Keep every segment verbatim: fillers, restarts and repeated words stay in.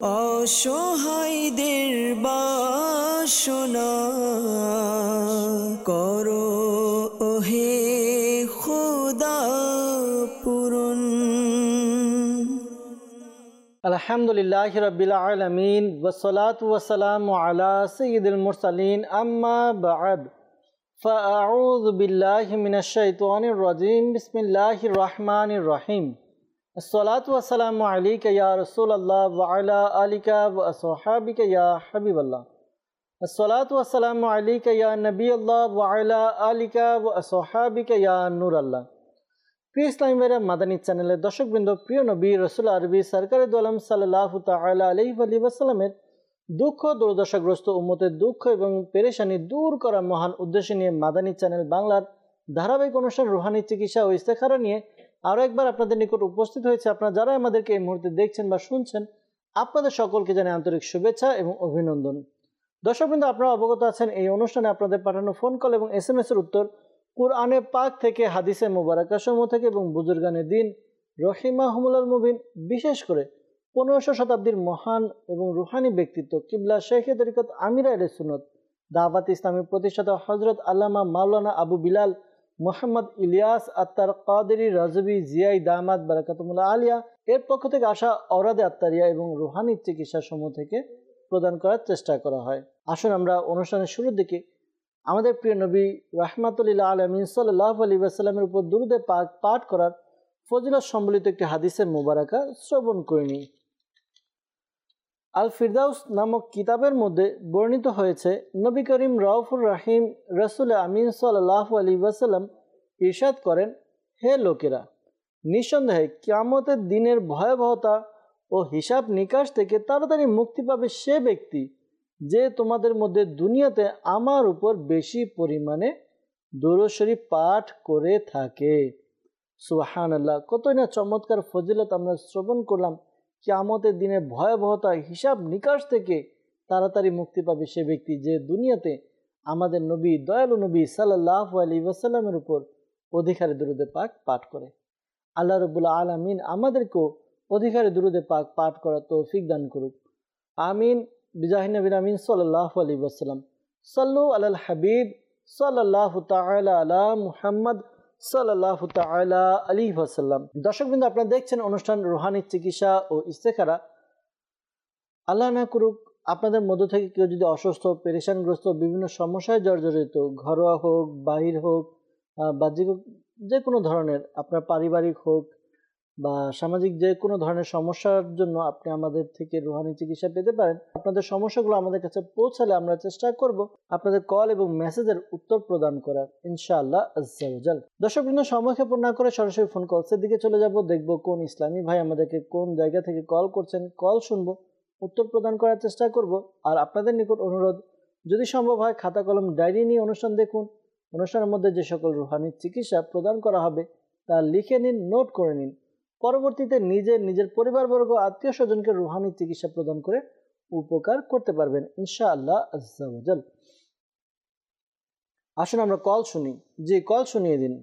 অসহায়দের বাসনা করো ওহে খোদা পূরণ। আলহামদুলিল্লাহি রাব্বিল আলামিন ওয়াসসালাতু ওয়াসসালামু আলা সাইয়্যিদিল মুরসালিন আম্মা বা'দ ফাআউযু বিল্লাহি মিনাশ শাইতানির রাজীম বিসমিল্লাহির রহমানির রহিম। আসসালাতু ওয়াসসালামু আলাইকা ইয়া রাসূলুল্লাহ ওয়া আলা আলিকা ওয়া আসহাবিকা ইয়া হাবিবাল্লাহ। আসসালাতু ওয়াসসালামু আলাইকা ইয়া নবিয়াল্লাহ ওয়া আলা আলিকা ওয়া আসহাবিকা ইয়া নূরাল্লাহ। প্রিয় ইসলামী ভাইরা, মাদানী চ্যানেলের দর্শকবৃন্দ, প্রিয় নবী রাসূল আরবি সরকারে দু আলম সাল্লাল্লাহু তাআলা আলাইহি ওয়াসাল্লামের দুঃখ দুর্দশাগ্রস্ত উম্মতের দুঃখ এবং পেরেশানি দূর করা মহান উদ্দেশ্য নিয়ে মাদানী চ্যানেল বাংলার ধারাবাহিক অনুষ্ঠান রুহানি চিকিৎসা ও ইস্তেখারা নিয়ে আরও একবার আপনাদের নিকট উপস্থিত হয়েছে। আপনারা যারা আমাদেরকে এই মুহূর্তে দেখছেন বা শুনছেন, আপনাদের সকলকে জানাই আন্তরিক শুভেচ্ছা এবং অভিনন্দন। দর্শকবৃন্দ, আপনারা অবগত আছেন এই অনুষ্ঠানে আপনাদের পাঠানো ফোন কল এবং এস এম এস এর উত্তর কুরআনে পাক থেকে, হাদিসে মুবারাকা সমূহ থেকে এবং বুজুর্গানে দিন রহিমাহুমুল্লাহ মুবিন, বিশেষ করে পনেরোশো শতাব্দীর মহান এবং রুহানি ব্যক্তিত্ব কিবলা শেখে তরিকত আমির আহলে সুন্নাত দাওয়াত ইসলামী প্রতিষ্ঠাতা হযরত আল্লামা মাওলানা আবু বিলাল মোহাম্মদ ইলিয়াস আত্তার কাদেরী রাজবি জিয়াই দামাত বারাকাতুল্লাহ আলিয়া এর পক্ষ থেকে আসা অরাদে আত্তারিয়া এবং রুহানি চিকিৎসা সমূহ থেকে প্রদান করার চেষ্টা করা হয়। আসুন আমরা অনুষ্ঠানের শুরুর দিকে আমাদের প্রিয় নবী রাহমাতুল আলামিন সাল্লাল্লাহু আলাইহি ওয়াসাল্লামের উপর দুরূদে পাক পাঠ করার ফজিলত সম্বলিত একটি হাদিসের মুবারাকা শ্রবণ করে নিই। আল ফিরদাউস নামক কিতাবের মধ্যে বর্ণিত হয়েছে, নবী করিম রাউফুর রাহিম রাসূল আমিন সাল্লাল্লাহু আলাইহি ওয়াসাল্লাম ইরশাদ করেন, হে লোকেরা, নিঃসন্দেহে কিয়ামতের দিনের ভয়াবহতা ও হিসাব নিকাশ থেকে তাড়াতাড়ি মুক্তি পাবে সে ব্যক্তি যে তোমাদের মধ্যে দুনিয়াতে আমার উপর বেশি পরিমাণে দুরূদ শরীফ পাঠ করে থাকে। সুবহানাল্লাহ, কতই না চমৎকার ফজিলত আমরা শ্রবণ করলাম। কিয়ামতের দিনের ভয়াবহতা হিসাব নিকাশ থেকে তাড়াতাড়ি মুক্তি পাবে সে ব্যক্তি যে দুনিয়াতে আমাদের নবী দয়ালু নবী সাল্লাল্লাহু আলাইহি ওয়াসাল্লামের উপর অধিকারে দুরূদে পাক পাঠ করে। আল্লাহ রাব্বুল আলামিন আমাদেরকেও অধিকারে দুরূদে পাক পাঠ করার তৌফিক দান করুক, আমিন। বিজাহি নবী আমিন সাল্লাল্লাহু আলাইহি ওয়াসাল্লাম। সাল্লু আলাল হাবিব সাল্লাল্লাহু তাআলা আলা মুহাম্মদ সাল্লাল্লাহু তাআলা আলাইহি ওয়াসাল্লাম। দর্শকবৃন্দ, আপনারা দেখছেন অনুষ্ঠান রুহানি চিকিৎসা ও ইস্তেখারা। আল্লাহ না করুক আপনাদের মধ্য থেকে কেউ যদি অসুস্থ, পেরেশানগ্রস্ত, বিভিন্ন সমস্যায় জর্জরিত, ঘরোয়া হোক, বাহির হোক, বাহ্যিক হোক, যে কোনো ধরনের, আপনার পারিবারিক হোক বা সামাজিক যে কোনো ধরনের সমস্যার জন্য আপনি আমাদের থেকে রুহানি চিকিৎসা পেতে পারেন। আপনাদের সমস্যাগুলো আমাদের কাছে পৌঁছালে আমরা চেষ্টা করব আপনাদের কল এবং মেসেজের উত্তর প্রদান করার, ইনশাআল্লাহ আজ্জা ওয়া জাল। দর্শকবৃন্দ, সময়ক্ষেপণ না করে সরাসরি ফোন কলসের দিকে চলে যাব। দেখব কোন ইসলামী ভাই আমাদেরকে কোন জায়গা থেকে কল করছেন। কল শুনবো, উত্তর প্রদান করার চেষ্টা করব। আর আপনাদের নিকট অনুরোধ, যদি সম্ভব হয় খাতা কলম ডায়েরি নিয়ে অনুষ্ঠান দেখুন। অনুষ্ঠানের মধ্যে যে সকল রুহানি চিকিৎসা প্রদান করা হবে তা লিখে নিন, নোট করে নিন। পরবর্তীতে নিজের নিজের পরিবারবর্গ, আত্মীয় স্বজনকে রুহানি চিকিৎসা প্রদান করে উপকার করতে পারবেন, ইনশাআল্লাহ আজ্জা ওয়া জাল। আসুন আমরা কল শুনি। জি, কল শুনিয়ে দিন।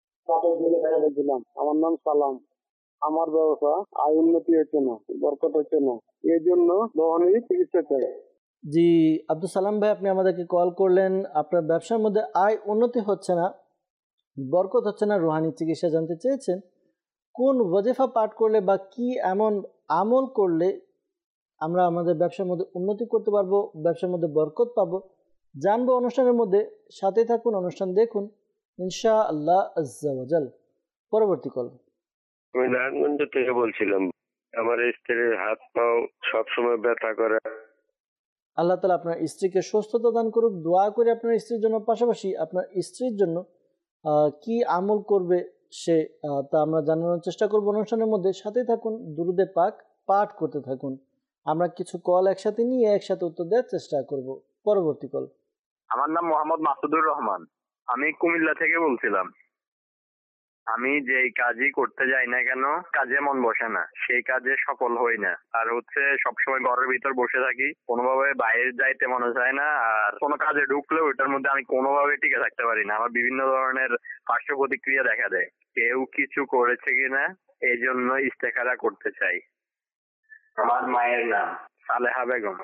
আমার নাম সালাম। আমার ব্যবসা আয় উন্নতি হচ্ছে না, বরকত হচ্ছে না, এই জন্য রুহানি চিকিৎসা চাই। জি আব্দুল সালাম ভাই, আপনি আমাদেরকে কল করলেন, আপনার ব্যবসার মধ্যে আয় উন্নতি হচ্ছে না, বরকত হচ্ছে না, রুহানি চিকিৎসা জানতে চেয়েছেন। কোন ওয়াজিফা পাঠ করলে বা কি এমন আমল করলে আমরা আমাদের ব্যবসার মধ্যে উন্নতি করতে পারবো, ব্যবসার মধ্যে বরকত পাবো, জানবো অনুষ্ঠানের মধ্যে। সাথে থাকুন, অনুষ্ঠান দেখুন, ইনশাআল্লাহ আজ্জা ওয়া জাল। পরবর্তী কল। আমি নারায়ণগঞ্জ থেকে বলছিলাম, আমার স্ত্রীর হাত পাও সবসময় ব্যথা করে। আল্লাহ তাআলা আপনার স্ত্রীকে সুস্থতা দান করুক, দোয়া করে আপনার স্ত্রীর জন্য। পাশাপাশি আপনার স্ত্রীর জন্য কি আমল করবে সে তা আমরা জানানোর চেষ্টা করবো অনুষ্ঠানের মধ্যে। সাথে থাকুন, দুরূদে পাক পাঠ করতে থাকুন। আমরা কিছু কল একসাথে নিয়ে একসাথে উত্তর দেওয়ার চেষ্টা করব। পরবর্তী কল। আমার নাম মোহাম্মদ মাসুদুর রহমান, আমি কুমিল্লা থেকে বলছিলাম। আমি যেই কাজই করতে যাই না কেন, কাজে মন বসে না, সেই কাজে সফল হই না। আর হচ্ছে সবসময় ঘরের ভিতর বসে থাকি, কোনোভাবে বাইরে যাইতে মনে চায় না। আর কোনো কাজে ঢুকলেও ওটার মধ্যে আমি কোনোভাবে টিকে থাকতে পারি না। আমার বিভিন্ন ধরনের পার্শ্ব প্রতিক্রিয়া দেখা দেয়। কেউ কিছু করেছে কিনা এই জন্য ইস্তেখারা করতে চাই। আমার মায়ের নাম সালেহা বেগম।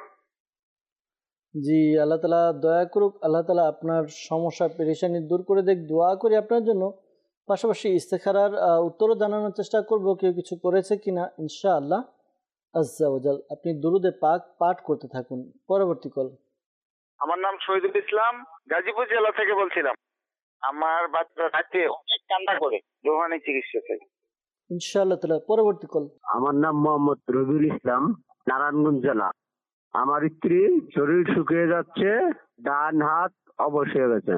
জি, আল্লাহ তালা দয়া করুক, আল্লাহ তালা আপনার সমস্যা পেরেশানি দূর করে দেখ, দোয়া করি আপনার জন্য। পাশাপাশি ইস্তেখারার উত্তরও জানানোর চেষ্টা করব কেউ কিছু করেছে কিনা ইনশাআল্লাহ আজ্জা ওয়াজাল। আপনি দুরুদে পাক পাঠ করতে থাকুন। পরবর্তী কল। আমার নাম শহীদুল ইসলাম, গাজীপুর জেলা থেকে বলছিলাম। আমার বাচ্চা রাতে অনেক কান্না করে, রোহানি চিকিৎসা থেকে। ইনশাআল্লাহ তাআলা। পরবর্তী কল। আমার নাম মোহাম্মদ রবিউল ইসলাম, নারায়ণগঞ্জ জেলা। আমার স্ত্রী শরীর শুকিয়ে যাচ্ছে, ডান হাত অবশ হয়ে গেছে।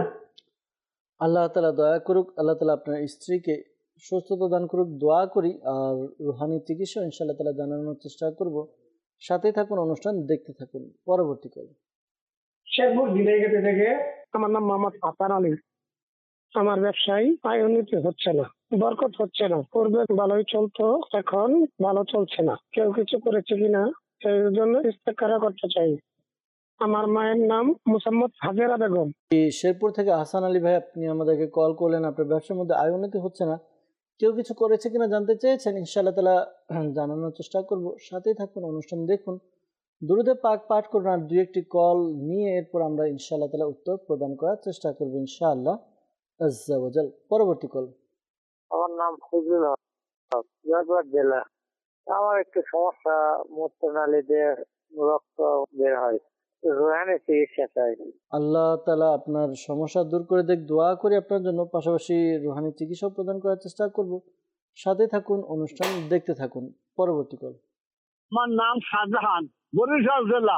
আল্লাহ তাআলা দয়া করুক, আল্লাহ তাআলা আপনার স্ত্রীকে সুস্থতা দান করুক, দোয়া করি। আর রুহানি চিকিৎসা ইনশাআল্লাহ তাআলা জানানোর চেষ্টা করব। সাথেই থাকুন, অনুষ্ঠান দেখতে থাকুন। পরবর্তী কল। শেরপুর দিনাইগাতি থেকে। আমার নাম মোহাম্মদ হাসান আলী। আমার ব্যবসায় আয় উন্নতি হচ্ছে না, বরকত হচ্ছে না। পূর্বে ভালোই চলতো, এখন ভালো চলছে না। কেউ কিছু করেছে কিনা সেই জন্য ইস্তেখারা করতে চাই। আমার মায়ের নাম মুসাম্মদ হাজেরা বেগম। শেরপুর থেকে হাসান আলী ভাই, আপনি আমাদেরকে কল করলেন, আপনার ব্যবসার মধ্যে আয় উন্নতি হচ্ছে না, কেউ কিছু করেছে কিনা জানতে চেয়েছেন। ইনশাআল্লাহ তাআলা জানানোর চেষ্টা করব। সাথেই থাকুন, অনুষ্ঠান দেখুন, দুরুদে পাক পাঠ করুন। আর দুই একটি কল নিয়ে এরপর আমরা ইনশাআল্লাহ তাআলা উত্তর প্রদান করার চেষ্টা করব ইনশাআল্লাহ আজ্জা ওয়াজাল। পরবর্তী কল। আমার নাম ফজলুল হক, জয়পুরহাট জেলা। আমার একটু সমস্যা, মূত্রনালীতে রক্ত বের হয়, রোহানি চিকিৎসা চাই। আল্লাহ তাআলা আপনার সমস্যা দূর করে দেখ, দোয়া করি আপনার জন্য। পাশাপাশি রুহানি চিকিৎসা প্রদান করার চেষ্টা করব। সাথে থাকুন, অনুষ্ঠান দেখতে থাকুন। পরবর্তী কল। আমার নাম শাহজাহান, বরিশাল জেলা।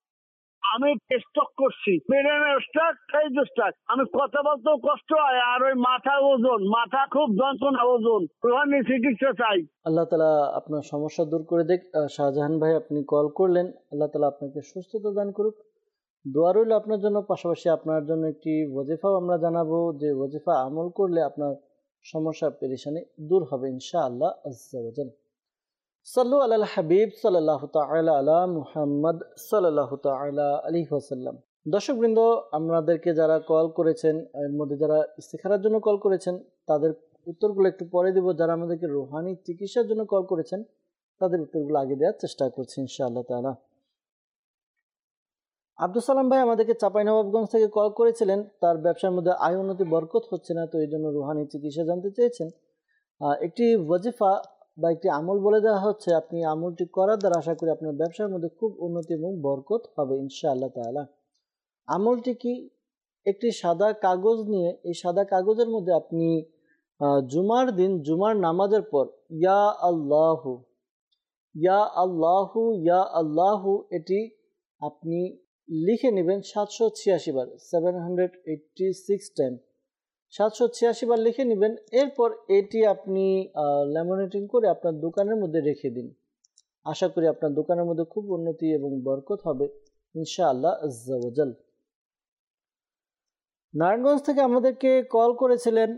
আমি স্ট্রোক করছি, ব্রেনের স্ট্রোক, ফেজ স্ট্রোক। আমি কথা বলতেও কষ্ট হয়, আর ওই মাথা ওজন, মাথা খুব যন্ত্রণা, ওজন। রোহানি চিকিৎসা চাই। আল্লাহ তাআলা আপনার সমস্যা দূর করে দেখ। শাহজাহান ভাই, আপনি কল করলেন, আল্লাহ তাআলা আপনাকে সুস্থতা দান করুক, দোয়া রইল আপনার জন্য। পাশাপাশি আপনার জন্য একটি ওয়াজিফাও আমরা জানাবো, যে ওয়াজিফা আমল করলে আপনার সমস্যা পেরেশানি দূর হবে ইনশাআল্লাহ আজ্জা ওয়াজাল। সাল্লু আলাল হাবিব সাল্লাল্লাহু তাআলা আলা মুহাম্মদ সাল্লাল্লাহু তাআলা আলাইহি ওয়াসাল্লাম। দর্শকবৃন্দ, আমাদেরকে যারা কল করেছেন, এর মধ্যে যারা ইস্তেখারার জন্য কল করেছেন তাদের উত্তরগুলো একটু পরে দিব। যারা আমাদেরকে রুহানি চিকিৎসার জন্য কল করেছেন তাদের উত্তরগুলো আগে দেওয়ার চেষ্টা করছি ইনশাআল্লাহ তাআলা। আব্দুল সালাম ভাই আমাদেরকে চাঁপাইনবাবগঞ্জ থেকে কল করেছিলেন। তার ব্যবসার মধ্যে আয় উন্নতি বরকত হচ্ছে না, তো এই জন্য রুহানি চিকিৎসা জানতে চেয়েছেন। একটি ওয়াজিফা বা একটি আমল বলে দেওয়া হচ্ছে, আপনি আমলটি করার দ্বারা আশা করি আপনার ব্যবসার মধ্যে খুব উন্নতি এবং বরকত হবে ইনশাআল্লাহ তাআলা। আমলটি কি? একটি সাদা কাগজ নিয়ে, এই সাদা কাগজের মধ্যে আপনি জুমার দিন জুমার নামাজের পর ইয়া আল্লাহু ইয়া আল্লাহু ইয়া আল্লাহু এটি আপনি লিখে নেবেন সাতশো ছিয়াশি বার, seven hundred eighty six time সাতশো ছিয়াশি বার লিখে নেবেন। এরপর এটি আপনি ল্যামিনেটিং করে আপনার দোকানের মধ্যে রেখে দিন। আশা করি আপনার দোকানের মধ্যে খুব উন্নতি এবং বরকত হবে ইনশাআল্লাহ আজ্জা ওয়াজাল। নারায়ণগঞ্জ থেকে আমাদেরকে কল করেছিলেন,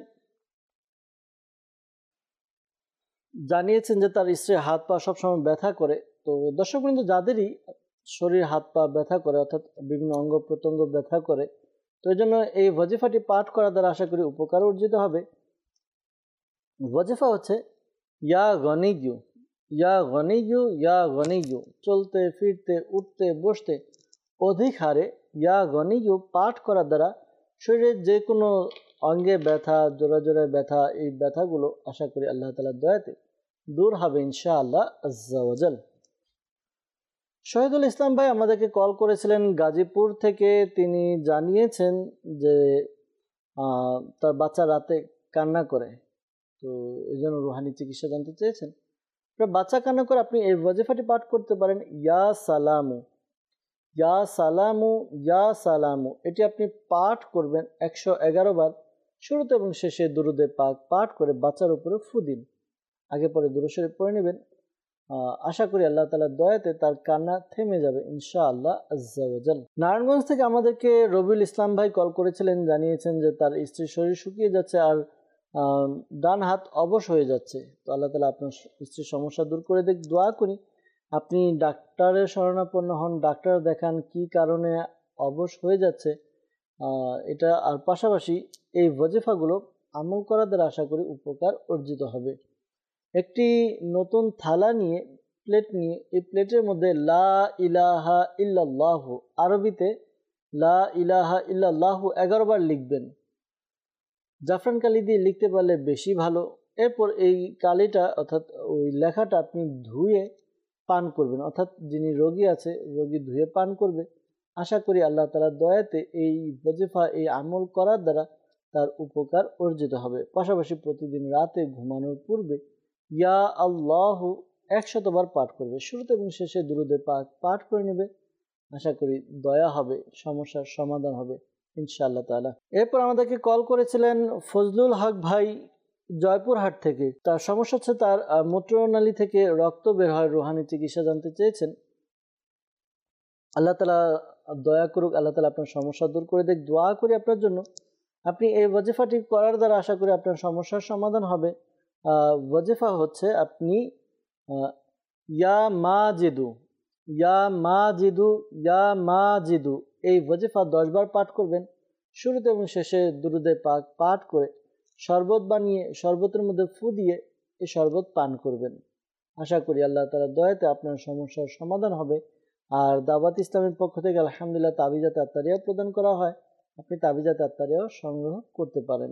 জানিয়েছেন যে তার স্ত্রীর হাত পা সবসময় ব্যথা করে। তো দর্শকবৃন্দ, যাদেরই শরীর হাত পা ব্যথা করে, অর্থাৎ বিভিন্ন অঙ্গ প্রত্যঙ্গ ব্যথা করে, তো এই জন্য এই ওয়াজিফাটি পাঠ করার দ্বারা আশা করি উপকার অর্জিত হবে। ওয়াজিফা হচ্ছে ইয়া গনিগু ইয়া গনিগু ইয়া গনিগু। চলতে ফিরতে উঠতে বসতে অধিক হারে ইয়া গনিগু পাঠ করার দ্বারা শরীরের যে কোনো অঙ্গে ব্যথা, জোড়া জোড়ায় ব্যথা, এই ব্যথাগুলো আশা করি আল্লাহ তাআলার দয়াতে দূর হবে ইনশাআল্লাহ আজ্জা ওয়াজাল। শহীদুল ইসলাম ভাই আমাদেরকে কল করেছিলেন গাজীপুর থেকে। তিনি জানিয়েছেন যে তার বাচ্চা রাতে কান্না করে, তো এই জন্য রুহানি চিকিৎসা জানতে চেয়েছেন। বাচ্চা কান্না করে আপনি এই ওয়াজিফাটি পাঠ করতে পারেন, ইয়া সালামু ইয়া সালামু ইয়া সালামু। এটি আপনি পাঠ করবেন একশো এগারো বার। শুরুতে এবং শেষে দুরুদে পাক পাঠ করে বাচ্চার উপরে ফু দিন। আগে পরে দুরূদ শরীফ পড়ে নেবেন। আশা করি আল্লাহ তাআলার দয়াতে তার কান্না থেমে যাবে ইনশাআল্লাহ আজ্জা ওয়াজাল। নারায়ণগঞ্জ থেকে আমাদেরকে রবিউল ইসলাম ভাই কল করেছিলেন, জানিয়েছেন যে তার স্ত্রীর শরীর শুকিয়ে যাচ্ছে আর ডান হাত অবশ হয়ে যাচ্ছে। তো আল্লাহ তাআলা আপনার স্ত্রীর সমস্যা দূর করে দেখ, দোয়া করি আপনি ডাক্তারের শরণাপন্ন হন, ডাক্তার দেখান কি কারণে অবশ হয়ে যাচ্ছে এটা। আর পাশাপাশি এই ওয়াজিফাগুলো আমল করার দ্বারা আশা করি উপকার অর্জিত হবে। একটি নতুন থালা নিয়ে প্লেট নিয়ে এই প্লেটের মধ্যে লা ইলাহা ইল্লাল্লাহ, আরবিতে লা ইলাহা ইল্লাল্লাহ এগারো বার লিখবেন। জাফরান কালি দিয়ে লিখতে পারলে বেশি ভালো। এরপর এই কালিটা অর্থাৎ ওই লেখাটা আপনি ধুয়ে পান করবেন, অর্থাৎ যিনি রোগী আছে রোগী ধুয়ে পান করবে। আশা করি আল্লাহ তাআলার দয়াতে এই ওয়াজিফা এই আমল করার দ্বারা তার উপকার অর্জিত হবে। পাশাপাশি প্রতিদিন রাতে ঘুমানোর পূর্বে ইয়া আল্লাহ একশতবার পাঠ করবে, শুরুতে এবং শেষে দুরূদে পাক পাঠ করে নেবে। আশা করি দয়া হবে, সমস্যার সমাধান হবে ইনশাআল্লাহ তাআলা। এরপর আমাদেরকে কল করেছিলেন ফজলুল হক ভাই জয়পুরহাট থেকে। তার সমস্যা হচ্ছে তার মূত্রনালী থেকে রক্ত বের হয়, রুহানি চিকিৎসা জানতে চেয়েছেন। আল্লাহ তাআলা দয়া করুক, আল্লাহ তাআলা আপনার সমস্যা দূর করে দেখ। দোয়া করি আপনার জন্য। আপনি এই ওয়াজিফাটি করার দ্বারা আশা করি আপনার সমস্যার সমাধান হবে। ওয়াজিফা হচ্ছে আপনি ইয়া মাজিদু ইয়া মাজিদু ইয়া মাজিদু এই ওয়াজিফা দশ বার পাঠ করবেন। শুরুতে এবং শেষে দুরূদে পাক পাঠ করে শরবত বানিয়ে শরবতের মধ্যে ফু দিয়ে এই শরবত পান করবেন। আশা করি আল্লাহ তাআলার দয়াতে আপনার সমস্যার সমাধান হবে। আর দাওয়াত ইসলামের পক্ষ থেকে আলহামদুলিল্লাহ তাবিজাত আত্তারিয়া প্রদান করা হয়, আপনি তাবিজাত আত্তারিয়াও সংগ্রহ করতে পারেন।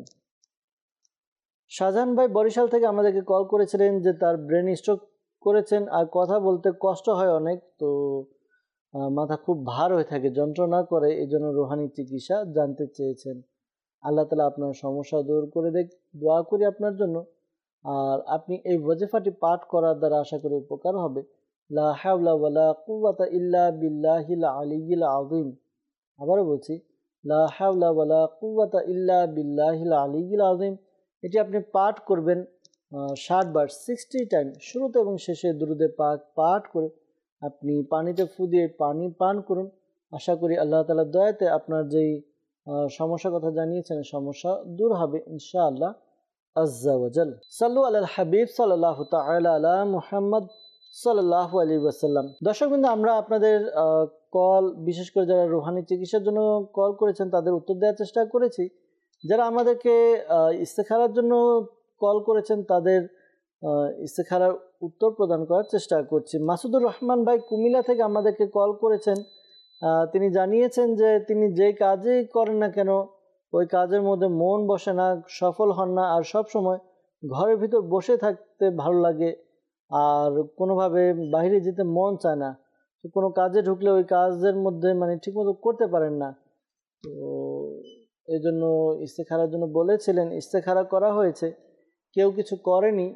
শাহজাহান ভাই বরিশাল থেকে আমাদেরকে কল করেছিলেন যে তার ব্রেন স্ট্রোক করেছেন আর কথা বলতে কষ্ট হয় অনেক, তো মাথা খুব ভার হয়ে থাকে, যন্ত্রণা করে, এই জন্য রুহানি চিকিৎসা জানতে চেয়েছেন। আল্লাহ তাআলা আপনার সমস্যা দূর করে দেখ, দোয়া করি আপনার জন্য। আর আপনি এই ওয়াজিফাটি পাঠ করার দ্বারা আশা করি উপকার হবে। লা হাওলা ওয়ালা কুওয়াতা ইল্লা বিল্লাহিল আলিয়্যিল আযীম। আবারও বলছি, লা হাওলা ওয়ালা কুওয়াতা ইল্লা বিল্লাহিল আলিয়্যিল আযীম। এটি আপনি পাঠ করবেন ষাট বার, সিক্সটি টাইম। শুরুতে এবং শেষে দুরূদে পাক পাঠ করে আপনি পানিতে ফু দিয়ে পানি পান করুন। আশা করি আল্লাহ তাআলার দয়াতে আপনার যেই সমস্যার কথা জানিয়েছেন সমস্যা দূর হবে ইনশাআল্লাহ আজ্জা ওয়া জাল। সাল্লু আলাল হাবিব সাল্লাল্লাহু তাআলা আলা মুহাম্মদ সাল্লাল্লাহু আলাইহি ওয়াসাল্লাম। দর্শকবৃন্দ, আমরা আপনাদের কল, বিশেষ করে যারা রুহানি চিকিৎসার জন্য কল করেছেন তাদের উত্তর দেওয়ার চেষ্টা করেছি। যারা আমাদেরকে ইস্তেখারার জন্য কল করেছেন তাদের ইস্তেখারার উত্তর প্রদান করার চেষ্টা করছি। মাসুদুর রহমান ভাই কুমিল্লা থেকে আমাদেরকে কল করেছেন। তিনি জানিয়েছেন যে তিনি যেই কাজই করেন না কেন ওই কাজের মধ্যে মন বসে না, সফল হন না, আর সব সময় ঘরের ভিতর বসে থাকতে ভালো লাগে আর কোনোভাবে বাইরে যেতে মন চায় না। তো কোনো কাজে ঢুকলে ওই কাজের মধ্যে মানে ঠিকমতো করতে পারেন না। তো এই জন্য ইস্তেখারার জন্য বলেছিলেন, ইস্তেখারা করা হয়েছে, কেউ কিছু করেনি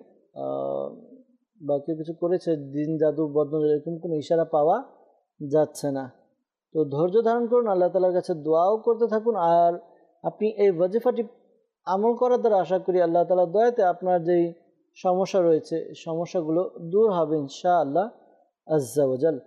বা কেউ কিছু করেছে, জিন জাদু বদন এরকম কোনো ইশারা পাওয়া যাচ্ছে না। তো ধৈর্য ধারণ করুন, আল্লাহ তাআলার কাছে দোয়াও করতে থাকুন। আর আপনি এই ওয়াজিফাটি আমল করার দ্বারা আশা করি আল্লাহ তাআলার দয়াতে আপনার যেই সমস্যা রয়েছে সমস্যাগুলো দূর হবে ইনশাআল্লাহ আজ্জা ওয়া জাল।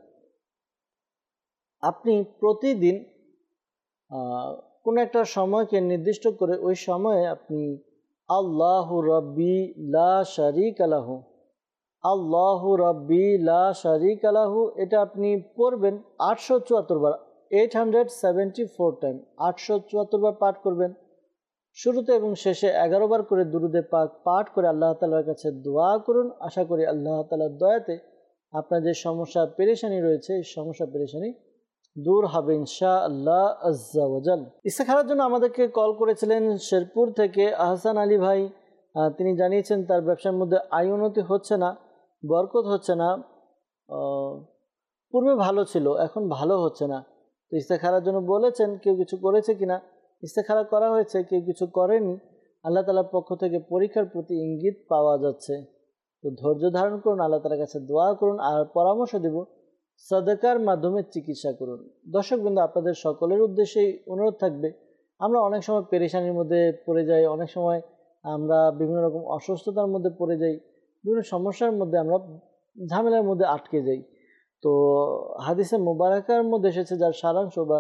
আপনি প্রতিদিন কোনো একটা সময়কে নির্দিষ্ট করে ওই সময়ে আপনি আল্লাহু রাব্বি লা শারীকা লাহু আল্লাহু রাব্বি লা শারীকা লাহু এটা আপনি পড়বেন আটশো চুয়াত্তর বার, eight hundred seventy four time, আটশো চুয়াত্তর বার পাঠ করবেন। শুরুতে এবং শেষে এগারো বার করে দুরূদে পাক পাঠ করে আল্লাহ তাআলার কাছে দোয়া করুন। আশা করি আল্লাহ তাআলার দয়াতে আপনার যে সমস্যা পেরেশানি রয়েছে এই সমস্যা পেরেশানি দূর হবে ইনশাআল্লাহ আজ্জা ওয়া জাল। ইস্তেখারার জন্য আমাদেরকে কল করেছিলেন শেরপুর থেকে আহসান আলী ভাই। তিনি জানিয়েছেন তার ব্যবসার মধ্যে আয় উন্নতি হচ্ছে না, বরকত হচ্ছে না, পূর্বে ভালো ছিল এখন ভালো হচ্ছে না। তো ইস্তেখারার জন্য বলেছেন কেউ কিছু করেছে কিনা। ইস্তেখারা করা হয়েছে, কেউ কিছু করেনি। আল্লাহ তাআলার পক্ষ থেকে পরীক্ষার প্রতি ইঙ্গিত পাওয়া যাচ্ছে। তো ধৈর্য ধারণ করুন, আল্লাহ তাআলার কাছে দোয়া করুন। আর পরামর্শ দেব, সাদাকার মাধ্যমে চিকিৎসা করুন। দর্শকবৃন্দ, আপনাদের সকলের উদ্দেশ্যেই অনুরোধ থাকবে, আমরা অনেক সময় পেরেশানির মধ্যে পড়ে যাই, অনেক সময় আমরা বিভিন্ন রকম অসুস্থতার মধ্যে পড়ে যাই, বিভিন্ন সমস্যার মধ্যে আমরা ঝামেলার মধ্যে আটকে যাই। তো হাদিসে মুবারাকার মধ্যে এসেছে, যার সারাংশ বা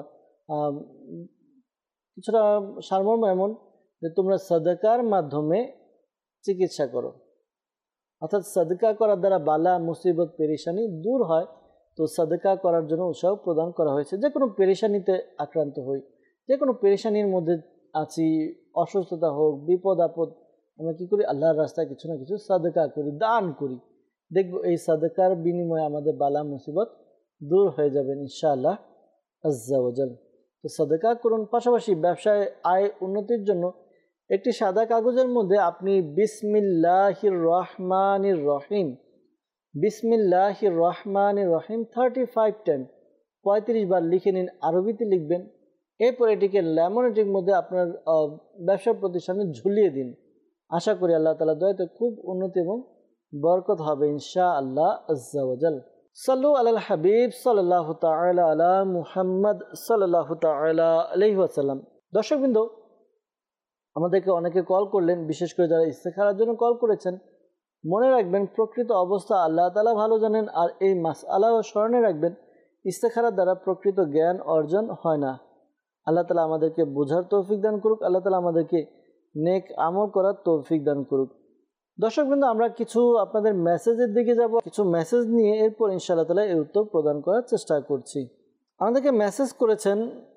কিছুটা সারমর্ম এমন যে তোমরা সাদাকার মাধ্যমে চিকিৎসা করো, অর্থাৎ সাদকা করার দ্বারা বালা মুসিবত পেরেশানি দূর হয়। তো সাদকা করার জন্য উৎসাহ প্রদান করা হয়েছে। যে কোনো পেরেশানিতে আক্রান্ত হই, যে কোনো পেরেশানির মধ্যে আছি, অসুস্থতা হোক, বিপদ আপদ, আমরা কী করি? আল্লাহর রাস্তায় কিছু না কিছু সাদকা করি, দান করি। দেখব এই সাদাকার বিনিময়ে আমাদের বালা মুসিবত দূর হয়ে যাবেন ইনশাআল্লাহ আজ্জা ওয়াজাল। তো সাদাকা করুন, পাশাপাশি ব্যবসায় আয় উন্নতির জন্য একটি সাদা কাগজের মধ্যে আপনি বিসমিল্লাহির রহমানির রহিম বিসমিল্লাহির রহমানির রহিম থার্টি ফাইভ টেন পঁয়ত্রিশ বার লিখে নিন, আরবিতে লিখবেন। এরপর এটিকে ল্যামিনেটের মধ্যে আপনার ব্যবসা প্রতিষ্ঠানে ঝুলিয়ে দিন। আশা করি আল্লাহ তাআলা দয়াতে খুব উন্নতি এবং বরকত হবে ইনশাআল্লাহ আজ্জা ওয়াজাল। সাল্লু আলাল হাবিব সাল্লাল্লাহু তাআলা আলা মুহাম্মদ সাল্লাল্লাহু তাআলা আলাইহি ওয়াসাল্লাম। দর্শকবৃন্দ, আমাদেরকে অনেকে কল করলেন, বিশেষ করে যারা ইস্তেখারার জন্য কল করেছেন। মনে রাখবেন প্রকৃত অবস্থা আল্লাহ তাআলা ভালো জানেন, আর এই মাসআলাও স্মরণে রাখবেন ইস্তেখারার দ্বারা প্রকৃত জ্ঞান অর্জন হয় না। আল্লাহ তাআলা আমাদেরকে বোঝার তৌফিক দান করুক, আল্লাহ তাআলা আমাদেরকে নেক আমল করার তৌফিক দান করুক। দর্শকবৃন্দ, আমরা কিছু আপনাদের মেসেজের দিকে যাব, কিছু মেসেজ নিয়ে এরপর ইনশাআল্লাহ তাআলা এর উত্তর প্রদান করার চেষ্টা করছি। আমাদেরকে মেসেজ করেছেন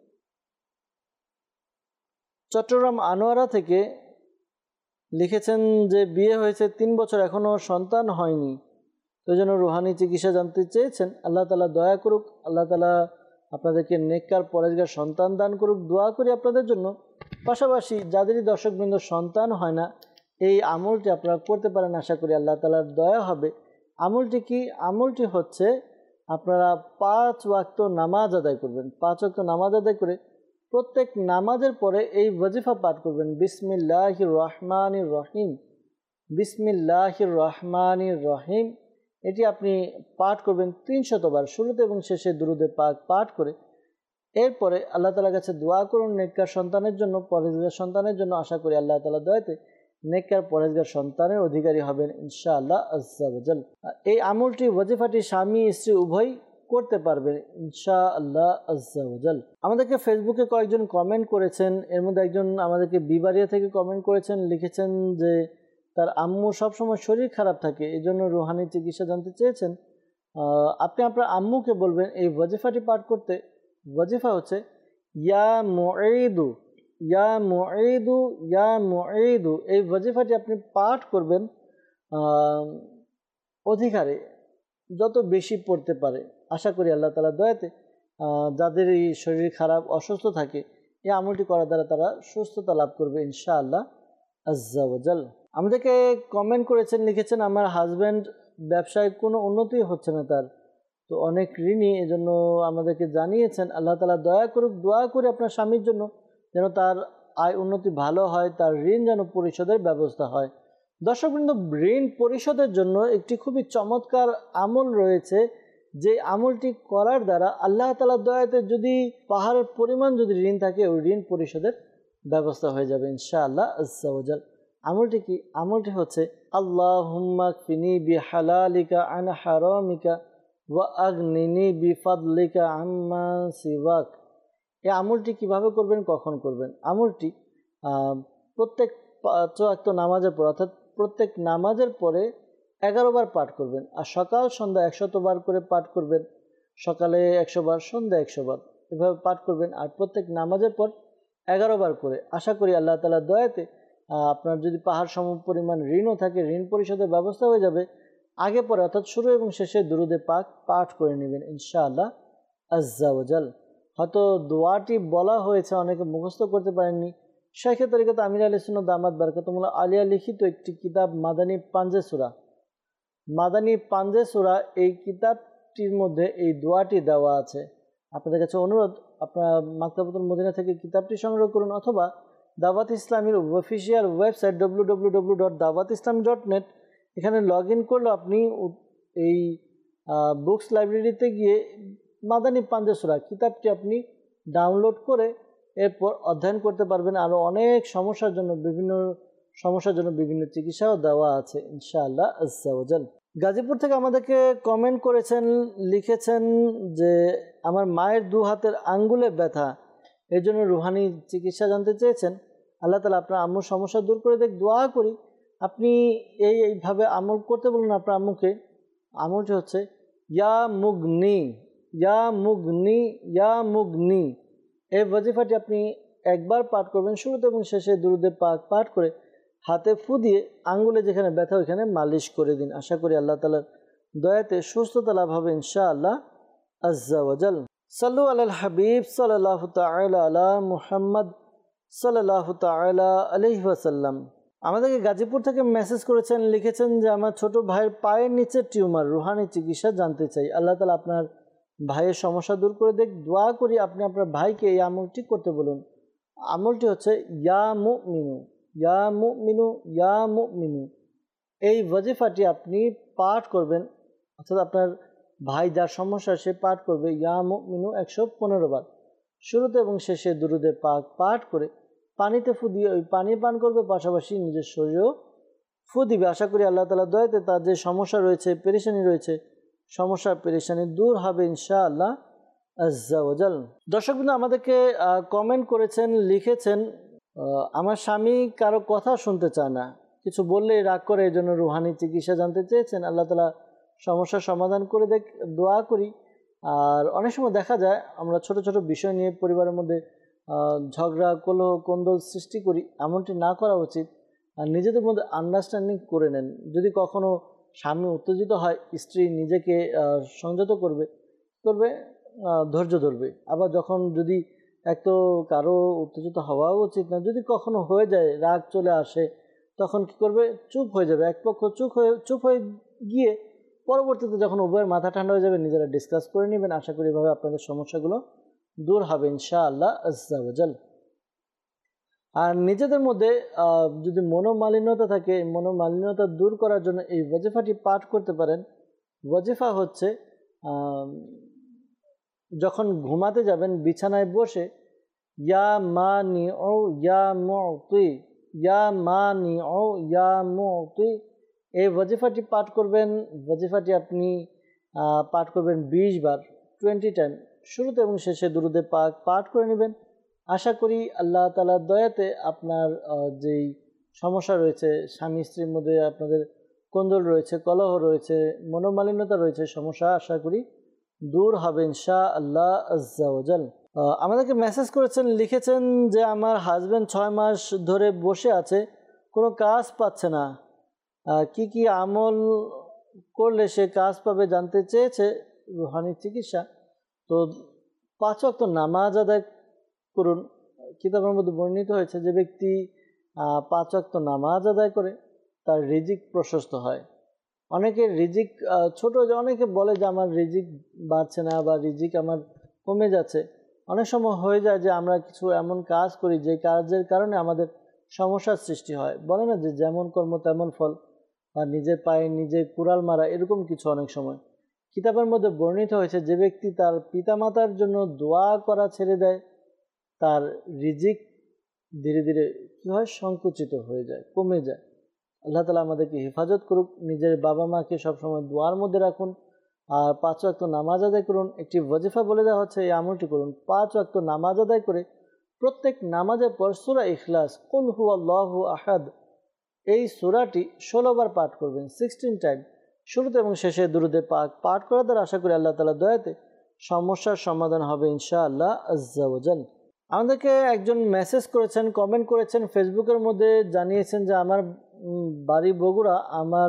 চট্টগ্রাম আনোয়ারা থেকে, লিখেছেন যে বিয়ে হয়েছে তিন বছর এখনও সন্তান হয়নি, তো জন্য রুহানি চিকিৎসা জানতে চেয়েছেন। আল্লাহ তাআলা দয়া করুক, আল্লাহ তাআলা আপনাদেরকে নেককার পরেজগার সন্তান দান করুক, দোয়া করি আপনাদের জন্য। পাশাপাশি যাদেরই দর্শকবৃন্দ সন্তান হয় না, এই আমলটি আপনারা করতে পারেন, আশা করি আল্লাহ তাআলার দয়া হবে। আমলটি কি? আমলটি হচ্ছে আপনারা পাঁচ ওয়াক্ত নামাজ আদায় করবেন। পাঁচ ওয়াক্ত নামাজ আদায় করে প্রত্যেক নামাজের পরে এই ওয়াজিফা পাঠ করবেন, বিসমিল্লাহির রহমানির রহিম বিসমিল্লাহির রহমানির রহিম। এটি আপনি পাঠ করবেন তিনশতবার, শুরুতে এবং শেষে দুরুদে পাক পাঠ করে। এরপরে আল্লাহ তাআলার কাছে দোয়া করুন নেককার সন্তানের জন্য, পরেজগার সন্তানের জন্য। আশা করি আল্লাহ তাআলা দয়াতে নেককার পরেজগার সন্তানের অধিকারী হবেন ইনশাআল্লাহ আজ্জা ওয়াজাল। এই আমলটি ওয়াজিফাটি স্বামী স্ত্রী উভয় করতে পারবেন ইনশাআল্লাহ আজ্জা ওয়াজাল। আমাদেরকে ফেসবুকে কয়েকজন কমেন্ট করেছেন, এর মধ্যে একজন আমাদেরকে বিবাড়িয়া থেকে কমেন্ট করেছেন, লিখেছেন যে তার আম্মু সবসময় শরীর খারাপ থাকে, এই জন্য রুহানি চিকিৎসা জানতে চেয়েছেন। আপনি আপনার আম্মুকে বলবেন এই ওয়াজিফাটি পাঠ করতে। ওয়াজিফা হচ্ছে ইয়া মুঈদু ইয়া মুঈদু ইয়া মুঈদু। এই ওয়াজিফাটি আপনি পাঠ করবেন অধিকারে যত বেশি পড়তে পারে। আশা করি আল্লাহ তাআলা দয়াতে যাদের এই শরীর খারাপ অসুস্থ থাকে, এই আমলটি করার দ্বারা তারা সুস্থতা লাভ করবে ইনশাআল্লাহ আজ্জা ওয়াজাল। আমাদেরকে কমেন্ট করেছেন, লিখেছেন আমার হাজব্যান্ড ব্যবসায় কোনো উন্নতি হচ্ছে না তার, তো অনেক ঋণী, এজন্য আমাদেরকে জানিয়েছেন। আল্লাহ তাআলা দয়া করুক, দোয়া করে আপনার স্বামীর জন্য যেন তার আয় উন্নতি ভালো হয়, তার ঋণ যেন পরিশোধের ব্যবস্থা হয়। দর্শকবৃন্দ, ঋণ পরিশোধের জন্য একটি খুবই চমৎকার আমল রয়েছে, যে আমলটি করার দ্বারা আল্লাহ তাআলার দয়াতে যদি পাহাড়ের পরিমাণ যদি ঋণ থাকে, ওই ঋণ পরিশোধের ব্যবস্থা হয়ে যাবে ইনশাআল্লাহ আজ্জা ওয়াজাল। আমলটি কি? আমলটি হচ্ছে আল্লাহুম্মা কফিনি বিহালালিকা আন হারামিকা ওয়া আগনিনি বিফাদলিকা আম্মা সিওয়াক। এই আমলটি কিভাবে করবেন, কখন করবেন? আমলটি প্রত্যেক পাঁচ ওয়াক্ত নামাজের পর, অর্থাৎ প্রত্যেক নামাজের পরে এগারো বার পাঠ করবেন, আর সকাল সন্ধ্যা একশত বার করে পাঠ করবেন। সকালে একশো বার, সন্ধ্যা একশো বার, এভাবে পাঠ করবেন, আর প্রত্যেক নামাজের পর এগারো বার করে। আশা করি আল্লাহ তাআলার দয়াতে আপনার যদি পাহাড় সম পরিমাণ ঋণও থাকে, ঋণ পরিশোধের ব্যবস্থা হয়ে যাবে। আগে পরে অর্থাৎ শুরু এবং শেষে দুরুদে পাক পাঠ করে নেবেন ইনশাআল্লাহ আজ্জা ওয়াজাল। হয়তো দোয়াটি বলা হয়েছে, অনেকে মুখস্থ করতে পারেননি। শাইখে তরিকত আমির আলী সুন্নাত দামাত বারকাতুহুল্লাহ আলিয়া লিখিত একটি কিতাব মাদানী পাঞ্জে সূরা, মাদানী পাঞ্জে সূরা, এই কিতাবটির মধ্যে এই দোয়াটি দেওয়া আছে। আপনাদের কাছে অনুরোধ, আপনারা মাকতাবাতুল মদিনা থেকে কিতাবটি সংগ্রহ করুন, অথবা দাওয়াত ইসলামীর official website W W W dot Dawat Islam dot net, এখানে লগ ইন করলে আপনি এই বুকস লাইব্রেরিতে গিয়ে মাদানী পাঞ্জে সূরা কিতাবটি আপনি ডাউনলোড করে এরপর অধ্যয়ন করতে পারবেন। আরও অনেক সমস্যার জন্য বিভিন্ন সমস্যার জন্য বিভিন্ন চিকিৎসাও দেওয়া আছে ইনশাআল্লাহ আজ্জা ওয়াজাল। গাজীপুর থেকে আমাদেরকে কমেন্ট করেছেন, লিখেছেন যে আমার মায়ের দু হাতের আঙ্গুলে ব্যথা, এর জন্য রুহানি চিকিৎসা জানতে চেয়েছেন। আল্লাহ তাআলা আপনার আম্মুর সমস্যা দূর করে দেখ, দোয়া করি। আপনি এই এইভাবে আমল করতে বলুন আপনার আম্মুকে। আমলটি হচ্ছে ইয়া মুগনি ইয়া মুগনি ইয়া মুগনি। এই ওয়াজিফাটি আপনি একবার পাঠ করবেন, শুরুতে এবং শেষে দুরুদে পাক পাঠ করে হাতে ফু দিয়ে আঙ্গুলে যেখানে ব্যথা ওইখানে মালিশ করে দিন। আশা করি আল্লাহ তাআলার দয়াতে সুস্থতা লাভ হবে ইনশাআল্লাহ আজ্জা ওয়াজাল। সাল্লু আলাল হাবিব সাল্লাল্লাহু তাআলা আলা মুহাম্মদ সাল্লাল্লাহু তাআলা আলাইহি ওয়াসাল্লাম। আমাদেরকে গাজীপুর থেকে মেসেজ করেছেন, লিখেছেন যে আমার ছোট ভাইয়ের পায়ের নিচে টিউমার, রুহানি চিকিৎসা জানতে চাই। আল্লাহ তাআলা আপনার ভাইয়ের সমস্যা দূর করে দেখ। দোয়া করি আপনি আপনার ভাইকে এই আমলটি করতে বলুন। আমলটি হচ্ছে ইয়া মুমিনু ইয়া মুমিনু ইয়া মুমিনু। এই ওয়াজিফাটি আপনি পাঠ করবেন, অর্থাৎ আপনার ভাই যার সমস্যা সে পাঠ করবে ইয়া মুমিনু একশো পনেরো বার, শুরুতে এবং শেষে দুরুদে পাক পাঠ করে পানিতে ফু দিয়ে ওই পানি পান করবে, পাশাপাশি নিজের শরীরেও ফু দিবে। আশা করি আল্লাহ তাআলা দয়াতে তার যে সমস্যা রয়েছে, পেরেশানি রয়েছে, সমস্যা পেরেশানি দূর হবে ইনশাআল্লাহ আজ্জা ওয়াজাল। দর্শকবৃন্দ আমাদেরকে কমেন্ট করেছেন, লিখেছেন আমার স্বামী কারো কথা শুনতে চায় না, কিছু বললেই রাগ করে, এই জন্য রুহানি চিকিৎসা জানতে চেয়েছেন। আল্লাহ তাআলা সমস্যার সমাধান করে দেখ, দোয়া করি। আর অনেক সময় দেখা যায় আমরা ছোট ছোট বিষয় নিয়ে পরিবারের মধ্যে ঝগড়া কলহ কোন্দল সৃষ্টি করি, এমনটি না করা উচিত। আর নিজেদের মধ্যে আন্ডারস্ট্যান্ডিং করে নেন। যদি কখনো স্বামী উত্তেজিত হয়, স্ত্রী নিজেকে সংযত করবে করবে ধৈর্য ধরবে। আবার যখন যদি এক তো কারো উত্তেজিত হওয়াও উচিত না, যদি কখনো হয়ে যায় রাগ চলে আসে, তখন কি করবে, চুপ হয়ে যাবে। এক পক্ষ চুপ হয়ে চুপ হয়ে গিয়ে পরবর্তীতে যখন উভয়ের মাথা ঠান্ডা হয়ে যাবে নিজেরা ডিসকাস করে নেবেন। আশা করি এভাবে আপনাদের সমস্যাগুলো দূর হবে ইনশাআল্লাহ আজ্জা ওয়াজাল। আর নিজেদের মধ্যে যদি মনোমালিন্যতা থাকে, মনোমালিন্যতা দূর করার জন্য এই ওয়াজিফাটি পাঠ করতে পারেন। ওয়াজিফা হচ্ছে যখন ঘুমাতে যাবেন বিছানায় বসে ইয়া মানি ও ইয়া মুতি ইয়া মানি ও ইয়া মুতি, এই ওয়াজিফাটি পাঠ করবেন। ওয়াজিফাটি আপনি পাঠ করবেন বিশ বার, টোয়েন্টি টাইম, শুরুতে এবং শেষে দুরুদে পাক পাঠ করে নেবেন। আশা করি আল্লাহ তাআলার দয়াতে আপনার যেই সমস্যা রয়েছে, স্বামী স্ত্রীর মধ্যে আপনাদের কোন্দল রয়েছে, কলহ রয়েছে, মনোমালিন্যতা রয়েছে, সমস্যা আশা করি দূর হবে ইনশাআল্লাহ আজ্জা ওয়াজাল। আমাদেরকে মেসেজ করেছেন, লিখেছেন যে আমার হাজব্যান্ড ছয় মাস ধরে বসে আছে, কোনো কাজ পাচ্ছে না, কি কি আমল করলে সে কাজ পাবে জানতে চেয়েছে, রুহানি চিকিৎসা। তো পাঁচ ওয়াক্ত নামাজ আদায় করুন। কিতাবের মধ্যে বর্ণিত হয়েছে যে ব্যক্তি পাঁচ ওয়াক্ত নামাজ আদায় করে তার রিজিক প্রশস্ত হয়। অনেকের রিজিক ছোট, যে অনেকে বলে যে আমার রিজিক বাড়ছে না বা রিজিক আমার কমে যাচ্ছে। অনেক সময় হয়ে যায় যে আমরা কিছু এমন কাজ করি যে কাজের কারণে আমাদের সমস্যার সৃষ্টি হয়। বলে না যে যেমন কর্ম তেমন ফল, বা নিজের পায়ে নিজে কুড়াল মারা, এরকম কিছু অনেক সময় কিতাবের মধ্যে বর্ণিত হয়েছে। যে ব্যক্তি তার পিতামাতার জন্য দোয়া করা ছেড়ে দেয়, তার রিজিক ধীরে ধীরে কী হয়, সংকুচিত হয়ে যায়, কমে যায়। আল্লাহ তাআলা আমাদেরকে হেফাজত করুক। নিজের বাবা মাকে সবসময় দোয়ার মধ্যে রাখুন। আর পাঁচ ওয়াক্ত নামাজ আদায় করুন। একটি ওয়াজিফা বলে দেওয়া হচ্ছে, এই আমলটি করুন। পাঁচ ওয়াক্ত নামাজ আদায় করে প্রত্যেক নামাজের পর সূরা ইখলাস, কুল হুয়াল্লাহু আহাদ, এই সূরাটি ষোলো বার পাঠ করবেন, সিক্সটিন টাইম, শুরুতে এবং শেষে দুরুদে পাক পাঠ করার দ্বারা আশা করি আল্লাহ তাআলার দয়াতে সমস্যার সমাধান হবে ইনশাআল্লাহ আজ্জা ওয়াজাল। আমাদেরকে একজন মেসেজ করেছেন, কমেন্ট করেছেন, ফেসবুকের মধ্যে জানিয়েছেন যে আমার বাড়ি বগুড়া, আমার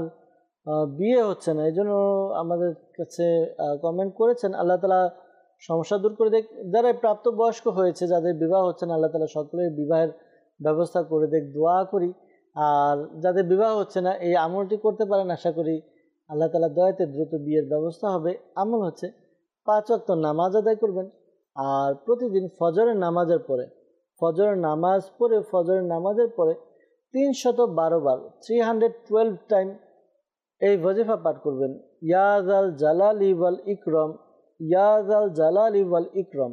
বিয়ে হচ্ছে না, এই জন্য আমাদের কাছে কমেন্ট করেছেন। আল্লাহ তাআলা সমস্যা দূর করে দেখ। যারা প্রাপ্তবয়স্ক হয়েছে, যাদের বিবাহ হচ্ছে না, আল্লাহ তাআলা সকলের বিবাহের ব্যবস্থা করে দেখ, দোয়া করি। আর যাদের বিবাহ হচ্ছে না, এই আমলটি করতে পারেন। আশা করি আল্লাহ তাআলা দয়াতে দ্রুত বিয়ের ব্যবস্থা হবে। আমল হচ্ছে পাঁচ ওয়াক্ত নামাজ আদায় করবেন। আর প্রতিদিন ফজরের নামাজের পরে ফজরের নামাজ পড়ে ফজরের নামাজের পরে তিনশত বারো বার, থ্রি হান্ড্রেড টুয়েলভ টাইম এই ওয়াজিফা পাঠ করবেন। ইয়াজাল জালালি ওয়াল ইকরম, ইয়াজাল জালালি ওয়াল ইকরম,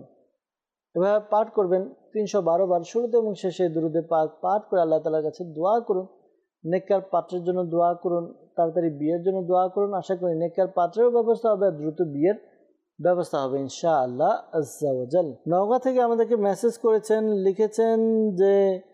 এভাবে পাঠ করবেন তিনশো বারো বার, শুরুতে এবং শেষে দুরুদে পাক পাঠ করে আল্লাহ তাআলার কাছে দোয়া করুন। নেককার পাত্রের জন্য দোয়া করুন, তাড়াতাড়ি বিয়ের জন্য দোয়া করুন। আশা করি নেককার পাত্রেরও ব্যবস্থা হবে আর দ্রুত বিয়ের ব্যবস্থা হবে ইনশাআল্লাহ আজ্জা ওয়াজাল। নওগাঁ থেকে আমাদেরকে মেসেজ করেছেন, লিখেছেন যে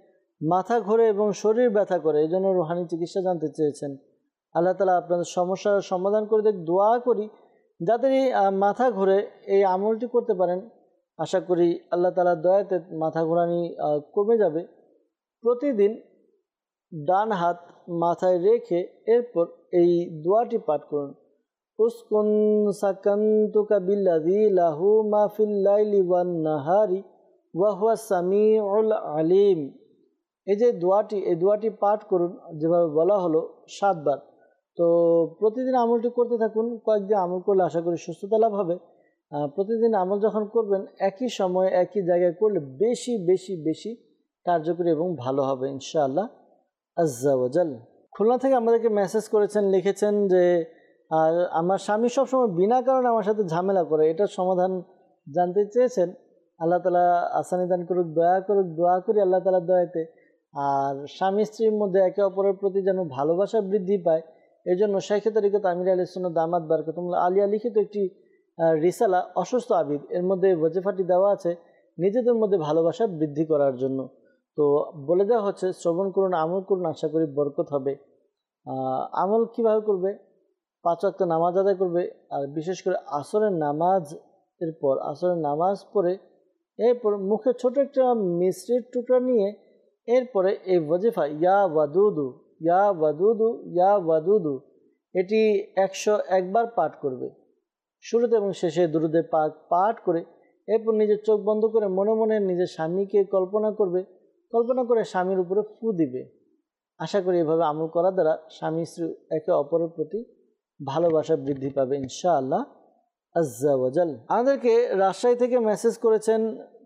মাথা ঘোরে এবং শরীর ব্যথা করে, এই জন্য রুহানি চিকিৎসা জানতে চেয়েছেন। আল্লাহ তাআলা আপনাদের সমস্যার সমাধান করে দেখ। দোয়া করি যাদেরই মাথা ঘোরে এই আমলটি করতে পারেন। আশা করি আল্লাহ তাআলার দয়াতে মাথা ঘোরানি কমে যাবে। প্রতিদিন ডান হাত মাথায় রেখে এরপর এই দোয়াটি পাঠ করুন, উসকুন সাকান্তুকা বিল্লাযী লাহু মা ফিল লাইলি ওয়ান নাহারি ওয়া হুয়া সামিউল আলিম। এই যে দোয়াটি, এই দোয়াটি পাঠ করুন যেভাবে বলা হলো সাতবার। তো প্রতিদিন আমলটি করতে থাকুন। কয়েকদিন আমল করলে আশা করি সুস্থতা লাভ হবে। প্রতিদিন আমল যখন করবেন একই সময়ে একই জায়গায় করলে বেশি বেশি বেশি কার্যকরী এবং ভালো হবে ইনশাআল্লাহ আজ্জা ওয়া জাল। খুলনা থেকে আমাদেরকে মেসেজ করেছেন, লিখেছেন যে আর আমার স্বামী সবসময় বিনা কারণে আমার সাথে ঝামেলা করে, এটার সমাধান জানতে চেয়েছেন। আল্লাহ তালা আসানি দান করুক, দয়া করুক, দোয়া করি আল্লাহ তালার দয়াতে। আর স্বামী স্ত্রীর মধ্যে একে অপরের প্রতি যেন ভালোবাসা বৃদ্ধি পায়, এই জন্য শেখ তরিকত আমির আহলে সুন্নাত দামাত বারকাতুহুল্লাহ আলিয়া লিখিত একটি রিসালা অসুস্থ আবিদ, এর মধ্যে ওয়াজিফাটি দেওয়া আছে নিজেদের মধ্যে ভালোবাসা বৃদ্ধি করার জন্য। তো বলে দেওয়া হচ্ছে শ্রবণ করুন, আমল করুন, আশা করি বরকত হবে। আমল কিভাবে করবে? পাঁচ ওয়াক্ত নামাজ আদায় করবে, আর বিশেষ করে আসরের নামাজ এর পর আসরের নামাজ পড়ে এরপর মুখে ছোট একটা মিশ্রির টুকরা নিয়ে এরপরে এই ওয়াজিফা ইয়া ওয়াদুদু ইয়া ওয়াদুদু ইয়া ওয়াদুদু এটি একশো একবার পাঠ করবে। শুরুতে এবং শেষে দুরুদে পাক পাঠ করে এরপর নিজের চোখ বন্ধ করে মনে মনে নিজের স্বামীকে কল্পনা করবে, কল্পনা করে স্বামীর উপরে ফু দিবে। আশা করি এভাবে আমল করার দ্বারা স্বামী স্ত্রী একে অপরের প্রতি ভালোবাসা বৃদ্ধি পাবে ইনশাআল্লাহ আজ্জা ওয়া জাল। আমাদেরকে রাজশাহী থেকে মেসেজ করেছেন,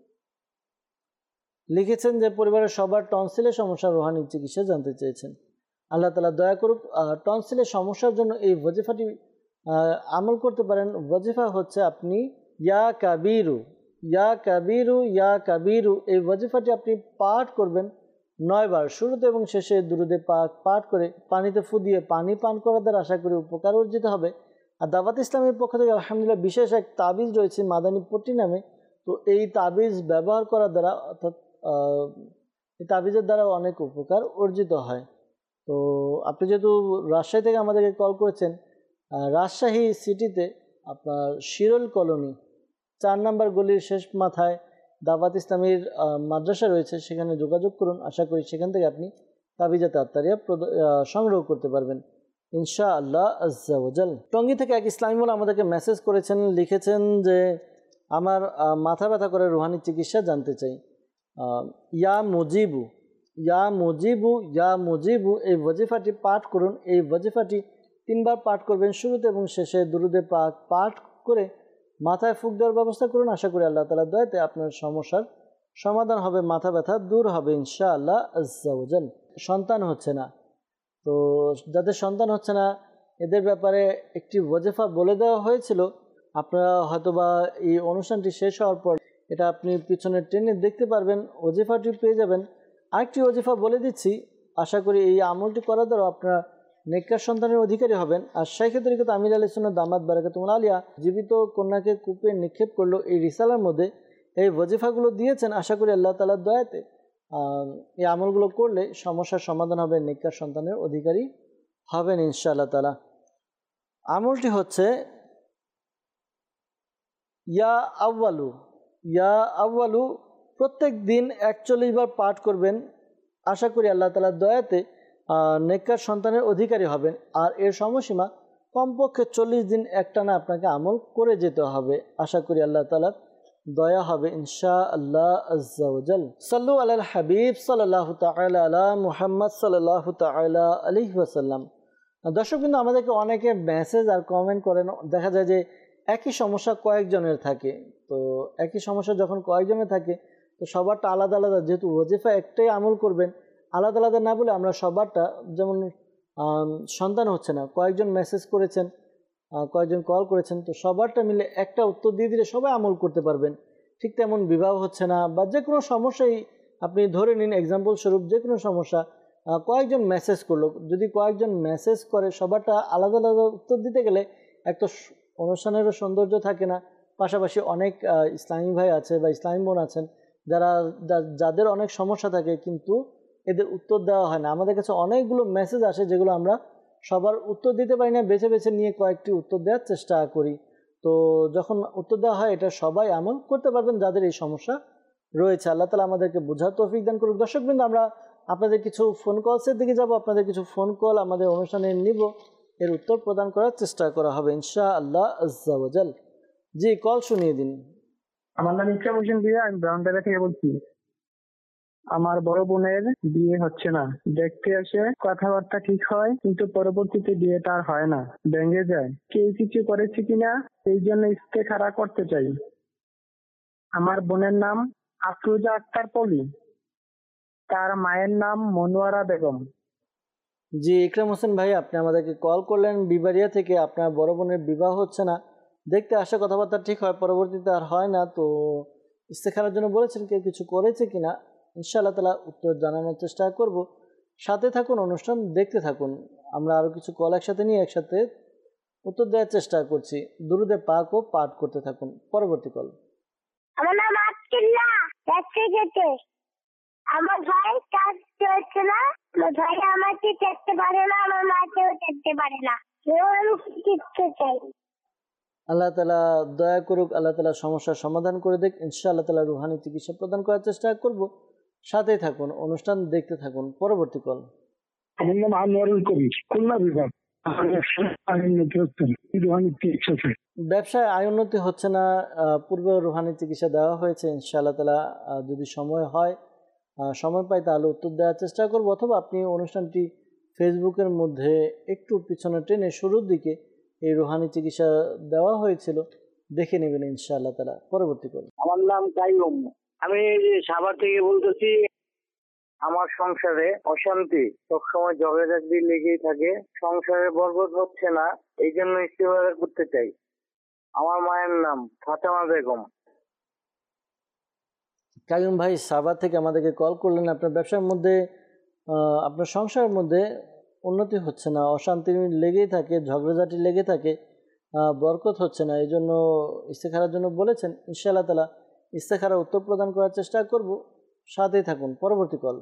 লিখেছেন যে পরিবারের সবার টনসিলের সমস্যা, রুহানি চিকিৎসা জানতে চেয়েছেন। আল্লাহ তাআলা দয়া করুক। টনসিলের সমস্যার জন্য এই ওয়াজিফাটি আমল করতে পারেন। ওয়াজিফা হচ্ছে আপনি ইয়া কাবিরু ইয়া কাবিরু ইয়া কাবিরু এই ওয়াজিফাটি আপনি পাঠ করবেন নয় বার। শুরুতে এবং শেষে দুরুদে পাক পাঠ করে পানিতে ফু দিয়ে পানি পান করার দ্বারা আশা করি উপকার অর্জিত হবে। আর দাওয়াত ইসলামের পক্ষ থেকে আলহামদুলিল্লাহ বিশেষ এক তাবিজ রয়েছে মাদানী পট্টি নামে। তো এই তাবিজ ব্যবহার করার দ্বারা অর্থাৎ এই তাবিজের দ্বারা অনেক উপকার অর্জিত হয়। তো আপনি যেহেতু রাজশাহী থেকে আমাদেরকে কল করেছেন, রাজশাহী সিটিতে আপনার শিরোল কলোনি চার নম্বর গলির শেষ মাথায় দাওয়াত ইসলামীর মাদ্রাসা রয়েছে, সেখানে যোগাযোগ করুন। আশা করি সেখান থেকে আপনি তাবিজা তাত্তারিয়া সংগ্রহ করতে পারবেন ইনশাআল্লাহ আজ্জা ওয়া জাল। টঙ্গী থেকে এক ইসলামী মোল্লা আমাদেরকে মেসেজ করেছেন, লিখেছেন যে আমার মাথা ব্যথা করে রুহানি চিকিৎসা জানতে চাই। ইয়া মুজিবু ইয়া মুজিবু ইয়া মুজিবু এই ওয়াজিফাটি পাঠ করুন। এই ওয়াজিফাটি তিনবার পাঠ করবেন। শুরুতে এবং শেষে দুরুদে পাক পাঠ করে মাথায় ফুঁক দেওয়ার ব্যবস্থা করুন। আশা করি আল্লাহ তাআলার দয়াতে আপনার সমস্যার সমাধান হবে, মাথা ব্যথা দূর হবে ইনশাআল্লাহ আজ্জা ওয়া জাল। সন্তান হচ্ছে না, তো যাদের সন্তান হচ্ছে না এদের ব্যাপারে একটি ওয়াজিফা বলে দেওয়া হয়েছিল। আপনারা হয়তোবা এই অনুষ্ঠানটি শেষ হওয়ার পর এটা আপনি পিছনে টেনে দেখতে পারবেন, ওয়াজিফাটি পেয়ে যাবেন। আরেকটি ওয়াজিফা বলে দিচ্ছি, আশা করি এই আমলটি করার দ্বারা আপনারা নেককার সন্তানের অধিকারী হবেন। আর শাইখ তরিকত আমির আহলে সুন্নাত দামাত বারাকাতুহুল্লাহ আলিয়া জীবিত কন্যাকে কূপে নিক্ষেপ করলো এই রিসালার মধ্যে এই ওয়াজিফাগুলো দিয়েছেন। আশা করি আল্লাহ তাআলার দয়াতে এই আমলগুলো করলে সমস্যার সমাধান হবে, নেককার সন্তানের অধিকারী হবেন ইনশাআল্লাহ তাআলা। আমলটি হচ্ছে ইয়া আউয়ালু ইয়া আউয়ালু প্রত্যেক দিন একচল্লিশ বার পাঠ করবেন। আশা করি আল্লাহ তাআলার দয়াতে নেককার সন্তানের অধিকারী হবেন। আর এর সময়সীমা কমপক্ষে চল্লিশ দিন একটানা আপনাকে আমল করে যেতে হবে। আশা করি আল্লাহ তাআলার দয়া হবে ইনশাআল্লাহ আজ্জা ওয়া জাল। সাল্লু আলাল হাবিব সাল্লাল্লাহু তাআলা আলা মুহাম্মদ সাল্লাল্লাহু তাআলা আলাইহি ওয়াসাল্লাম। দর্শক কিন্তু আমাদেরকে অনেকে মেসেজ আর কমেন্ট করেন, দেখা যায় যে একই সমস্যা কয়েকজনের থাকে। তো একই সমস্যা যখন কয়েকজনের থাকে তো সবারটা আলাদা আলাদা, যেহেতু ওয়াজিফা একটাই আমল করবেন, আলাদা আলাদা না বলে আমরা সবারটা, যেমন সন্তান হচ্ছে না কয়েকজন মেসেজ করেছেন, কয়েকজন কল করেছেন, তো সবারটা মিলে একটা উত্তর দিয়ে দিলে সবাই আমল করতে পারবেন। ঠিক তেমন বিবাহ হচ্ছে না বা যে কোনো সমস্যাই আপনি ধরে নিন, এক্সাম্পল স্বরূপ যে কোনো সমস্যা কয়েকজন মেসেজ করলো, যদি কয়েকজন মেসেজ করে সবারটা আলাদা আলাদা উত্তর দিতে গেলে এক তো অনুষ্ঠানেরও সৌন্দর্য থাকে না, পাশাপাশি অনেক ইসলামী ভাই আছে বা ইসলামী বোন আছেন যারা যাদের অনেক সমস্যা থাকে কিন্তু এদের উত্তর দেওয়া হয় না। আমাদের কাছে অনেকগুলো মেসেজ আসে যেগুলো আমরা সবার উত্তর দিতে পারি না, বেছে বেছে নিয়ে কয়েকটি উত্তর দেওয়ার চেষ্টা করি। তো যখন উত্তর দেওয়া হয় এটা সবাই আমল করতে পারবেন যাদের এই সমস্যা রয়েছে। আল্লাহ তাআলা আমাদেরকে বোঝার তৌফিক দান করুক। দর্শকবৃন্দ, আমরা আপনাদের কিছু ফোন কলসের দিকে যাব, আপনাদের কিছু ফোন কল আমাদের অনুষ্ঠানে নিব। এর উত্তর প্রদান করার চেষ্টা করা হবে ইনশা আল্লাহ আজ্জা ওয়া জাল। জি, কল শুনিয়ে দিন। আমার নাম ইকরাম হোসেন দিয়া, আমি ব্রাহ্মণবাড়িয়া থেকে বলছি। আমার বড় বোনের বিয়ে হচ্ছে না, দেখতে আসে, কথাবার্তা ঠিক হয়, কিন্তু পরবর্তীতে বিয়েটা আর হয় না, ভেঙে যায়। কেউ কিছু করেছে কিনা এই জন্য ইস্তেখারা করতে চাই। আমার বোনের নাম আফরোজা আক্তার পলি, তার মায়ের নাম মনোয়ারা বেগম। জি ইকরাম হোসেন ভাই, আপনি আমাদেরকে কল করলেন বিবারিয়া থেকে। আপনার বড় বোনের বিবাহ হচ্ছে না, দেখতে আসে, কথাবার্তা ঠিক হয়, পরবর্তীতে আর হয় না, তো ইস্তেখারার জন্য বলেছেন কেউ কিছু করেছে কিনা। ইনশাআল্লাহ তাআলা উত্তর জানানোর চেষ্টা করব। সাথে থাকুন, অনুষ্ঠান দেখতে থাকুন। আমরা আরও কিছু কল একসাথে নিয়ে একসাথে উত্তর দেওয়ার চেষ্টা করছি। দুরুদে পাক ও পাঠ করতে থাকুন। পরবর্তী কল। আমার নাম আব্দুল্লাহ, যাচ্ছে যেতে আমার ভাই কাজ চলছে না, আমার ভাই আমাকে চেতে পারে না, আমার মাকেও চেতে পারে না, আমি শিখতে চাই। আল্লাহ তাআলা দয়া করুক, আল্লাহ তাআলা সমস্যার সমাধান করে দেখ। ইনশাআল্লাহ তাআলা রুহানি চিকিৎসা প্রদান করার চেষ্টা করব। সাথেই থাকুন, অনুষ্ঠান দেখতে থাকুন। পরবর্তী কল। আমার নাম আনোয়ারুল কবির, খুলনা বিভাগ। ব্যবসায় আয় উন্নতি হচ্ছে না, পূর্বে রুহানি চিকিৎসা দেওয়া হয়েছে। ইনশাআল্লাহ তাআলা যদি সময় হয়, সময় পাই, তাহলে উত্তর দেওয়ার চেষ্টা করব। অথবা আপনি অনুষ্ঠানটি ফেসবুকের মধ্যে একটু পিছনে টেনে শুরুর দিকে এই রুহানি চিকিৎসা দেওয়া হয়েছিল, দেখে নেবেন ইনশাআল্লাহ তাআলা। পরবর্তী কল। আমার নাম কাইয়ুম, আমি সাভার থেকে বলতেছি। আমার সংসারে অশান্তি, সবসময় ঝগড়াঝাটি লেগেই থাকে, সংসারে বরকত হচ্ছে না, এই জন্য ইস্তেগফার করতে চাই। আমার মায়ের নাম ফাতেমা বেগম। কাইয়ুম ভাই সাভার থেকে আমাদেরকে কল করলেন। আপনার ব্যবসার মধ্যে, আপনার সংসারের মধ্যে উন্নতি হচ্ছে না, অশান্তি লেগেই থাকে, ঝগড়াঝাটি লেগে থাকে, বরকত হচ্ছে না, এই জন্য ইস্তেখারার জন্য বলেছেন। ইনশাআল্লাহ তাআলা ইস্তেখারা উত্তর প্রদান করার চেষ্টা করব। সাথেই থাকুন। পরবর্তী কল।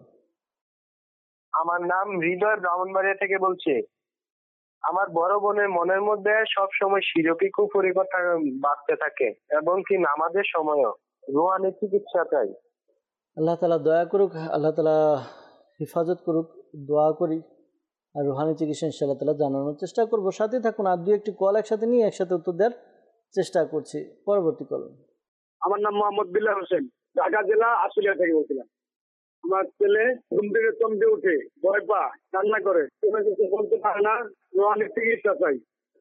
আমার নাম হৃদয়, ব্রাহ্মণবাড়িয়া থেকে বলছি। আমার বড় বোনের মনের মধ্যে সব সময় শিরকি কুফরি কথা বাড়তে থাকে, এবং কি নামাজের সময়ও। রুহানি চিকিৎসা চাই। আল্লাহ তাআলা দয়া করুক, আল্লাহ তাআলা হেফাজত করুক, দোয়া করি। আর রুহানি চিকিৎসা ইনশাআল্লাহ তাআলা জানানোর চেষ্টা করব। সাথে থাকুন, আর দুই একটি কল একসাথে নিয়ে একসাথে উত্তর দেওয়ার চেষ্টা করছি। পরবর্তী কল। আমার নাম মোহাম্মদ বিল্লাহ হোসেন, ঢাকা জেলা আশুলিয়া থেকে বলছিলাম। আমার ছেলে ঘুম থেকে চমকে উঠে ভয় পা কান্না করে, কোনো কিছু বলতে পারে না, রুহানি চিকিৎসা চাই।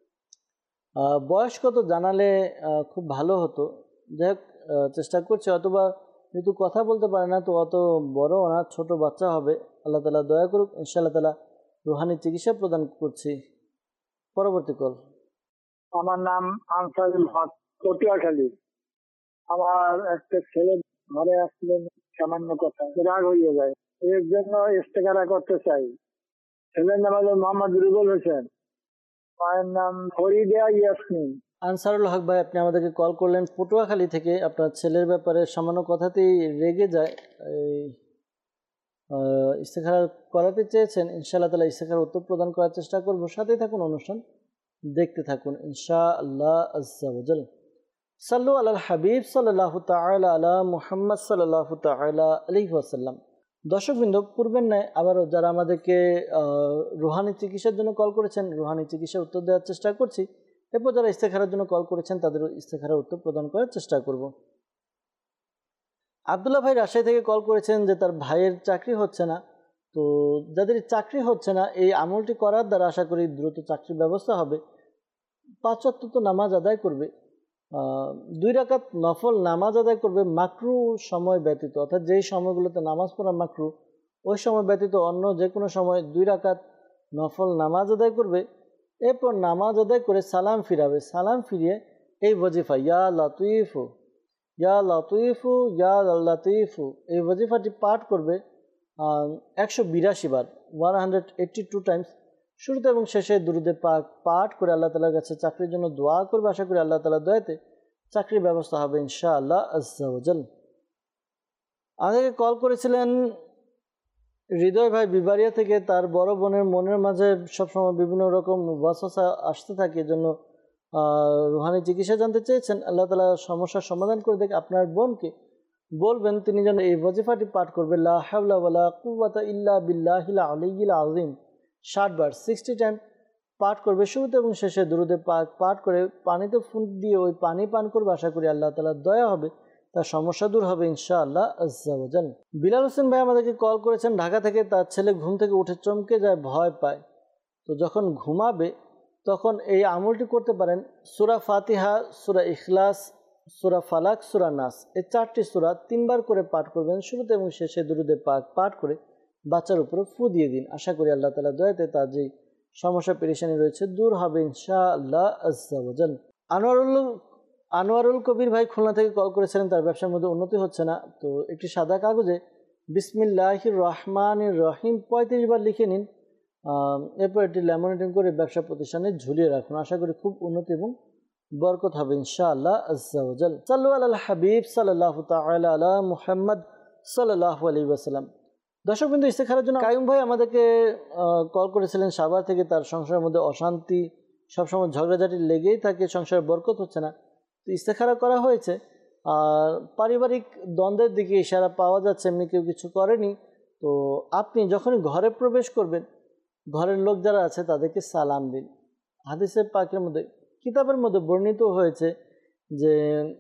বয়স কত জানালে খুব ভালো হতো, যাই হোক চেষ্টা করছি। অথবা যেহেতু কথা বলতে পারে না, তো অত বড় না, ছোট বাচ্চা হবে। আল্লাহ তাআলা দয়া করুক, ইনশাআল্লাহ তাআলা রুহানি চিকিৎসা প্রদান করছি। পরবর্তী কল। আমার নাম আনসারুল হক, পটুয়াখালী। আমার একটা ছেলে ঘরে আসলে সামান্য কথা রাগ হয়ে যায়, এর জন্য ইস্তেখারা করতে চাই। ছেলের নাম হলো মোহাম্মদ রুবেল হোসেন, মায়ের নাম ফরিদা ইয়াসমিন। আনসারুল হক ভাই, আপনি আমাদেরকে কল করলেন পটুয়াখালী থেকে। আপনার ছেলের ব্যাপারে সামান্য কথাতেই রেগে যায়, এই ইস্তেখারা করাতে চেয়েছেন। ইনশাআল্লাহ তাআলা ইস্তেখারার উত্তর প্রদান করার চেষ্টা করব। সাথেই থাকুন, অনুষ্ঠান দেখতে থাকুন ইনশাআল্লাহ আজ্জা ওয়া জাল। সাল্লু আলাল হাবিব সাল্লাল্লাহু তাআলা আলা মুহাম্মদ সাল্লাল্লাহু তাআলা আলাইহি ওয়াসাল্লাম। দর্শকবৃন্দ, পূর্বের ন্যায় আবারও যারা আমাদেরকে রুহানি চিকিৎসার জন্য কল করেছেন, রুহানি চিকিৎসার উত্তর দেওয়ার চেষ্টা করছি। এরপর যারা ইস্তেখারার জন্য কল করেছেন, তাদের ইস্তেখারার উত্তর প্রদান করার চেষ্টা করব। আব্দুল্লাহ ভাই রাজশাহী থেকে কল করেছেন যে তার ভাইয়ের চাকরি হচ্ছে না। তো যাদের চাকরি হচ্ছে না, এই আমলটি করার দ্বারা আশা করি দ্রুত চাকরির ব্যবস্থা হবে। পাঁচ ওয়াক্ত তো নামাজ আদায় করবে, দুই রাকাত নফল নামাজ আদায় করবে মাকরু সময় ব্যতীত, অর্থাৎ যেই সময়গুলোতে নামাজ পড়া মাকরু, ওই সময় ব্যতীত অন্য যে কোনো সময় দুই রাকাত নফল নামাজ আদায় করবে। এরপর নামাজ আদায় করে সালাম ফিরাবে। সালাম ফিরিয়ে এই ওয়াজিফা ইয়া লাতিফু ইয়া লাতিফু ইয়া লাতিফু এই ওয়াজিফাটি পাঠ করবে একশো বিরাশি বার, one hundred eighty two times. শুরুতে এবং শেষে দুরুদে পাক পাঠ করে আল্লাহ তাআলার কাছে চাকরির জন্য দোয়া করবে। আশা করি আল্লাহ তাআলার দয়াতে চাকরির ব্যবস্থা হবে ইনশাআল্লাহ আজ্জা ওয়া জাল। আমাদেরকে কল করেছিলেন হৃদয় ভাই বিবারিয়া থেকে। তার বড় বোনের মনের মাঝে সবসময় বিভিন্ন রকম ওয়াসওয়াসা আসতে থাকে, এজন্য রুহানি চিকিৎসা জানতে চেয়েছেন। আল্লাহ তাআলা সমস্যার সমাধান করে দেখ। আপনার বোনকে বলবেন তিনি যেন এই ওয়াজিফাটি পাঠ করবে, লা হাওলা ওয়ালা কুওয়াতা ইল্লা বিল্লাহিল আলিয়্যিল আযীম, ষাট বার, সিক্সটি টাইম পাঠ করবে, শুরুতে এবং শেষে দুরুদে পাক পাঠ করে পানিতে ফুঁক দিয়ে ওই পানি পান করবে। আশা করি আল্লাহ তাআলার দয়া হবে, তার সমস্যা দূর হবে ইনশাআল্লাহ আজ্জা ওয়া জাল। বিলাল হোসেন ভাই আমাদেরকে কল করেছেন ঢাকা থেকে। তার ছেলে ঘুম থেকে উঠে চমকে যায়, ভয় পায়। তো যখন ঘুমাবে তখন এই আমলটি করতে পারেন। সূরা ফাতিহা, সূরা ইখলাস, সূরা ফালাক, সূরা নাস, এই চারটি সূরা তিনবার করে পাঠ করবেন। শুরুতে এবং শেষে দুরুদে পাক পাঠ করে বাচ্চার উপরে ফু দিয়ে দিন। আশা করি আল্লাহ তাআলা দয়াতে তার যে সমস্যা পেরেশানি রয়েছে দূর হবে ইনশাআল্লাহ আজ্জা ওয়া জাল। আনোয়ারুল আনোয়ারুল কবির ভাই খুলনা থেকে কল করেছিলেন, তার ব্যবসার মধ্যে উন্নতি হচ্ছে না। তো একটি সাদা কাগজে বিসমিল্লাহির রহমানির রহিম পঁয়ত্রিশ বার লিখে নিন, এরপর এটি ল্যামিনেটিং করে ব্যবসা প্রতিষ্ঠানে ঝুলিয়ে রাখুন। আশা করি খুব উন্নতি এবং বরকত হবে ইনশাআল্লাহ আজ্জা ওয়া জাল। সাল্লু আলাল হাবিব সাল্লাল্লাহু তাআলা আলা মুহাম্মদ সাল্লাল্লাহু আলাইহি ওয়াসাল্লাম। দর্শক বিন্দু, ইস্তেখারার জন্য কাইয়ুম ভাই আমাদেরকে কল করেছিলেন সাভার থেকে। তার সংসারের মধ্যে অশান্তি, সবসময় ঝগড়াঝাটি লেগেই থাকে, সংসারে বরকত হচ্ছে না। তো ইস্তেখারা করা হয়েছে, আর পারিবারিক দ্বন্দ্বের দিকে ইশারা পাওয়া যাচ্ছে, এমনি কেউ কিছু করেনি। তো আপনি যখনই ঘরে প্রবেশ করবেন, ঘরের লোক যারা আছে তাদেরকে সালাম দিন। হাদিসের পাকের মধ্যে, কিতাবের মধ্যে বর্ণিত হয়েছে যে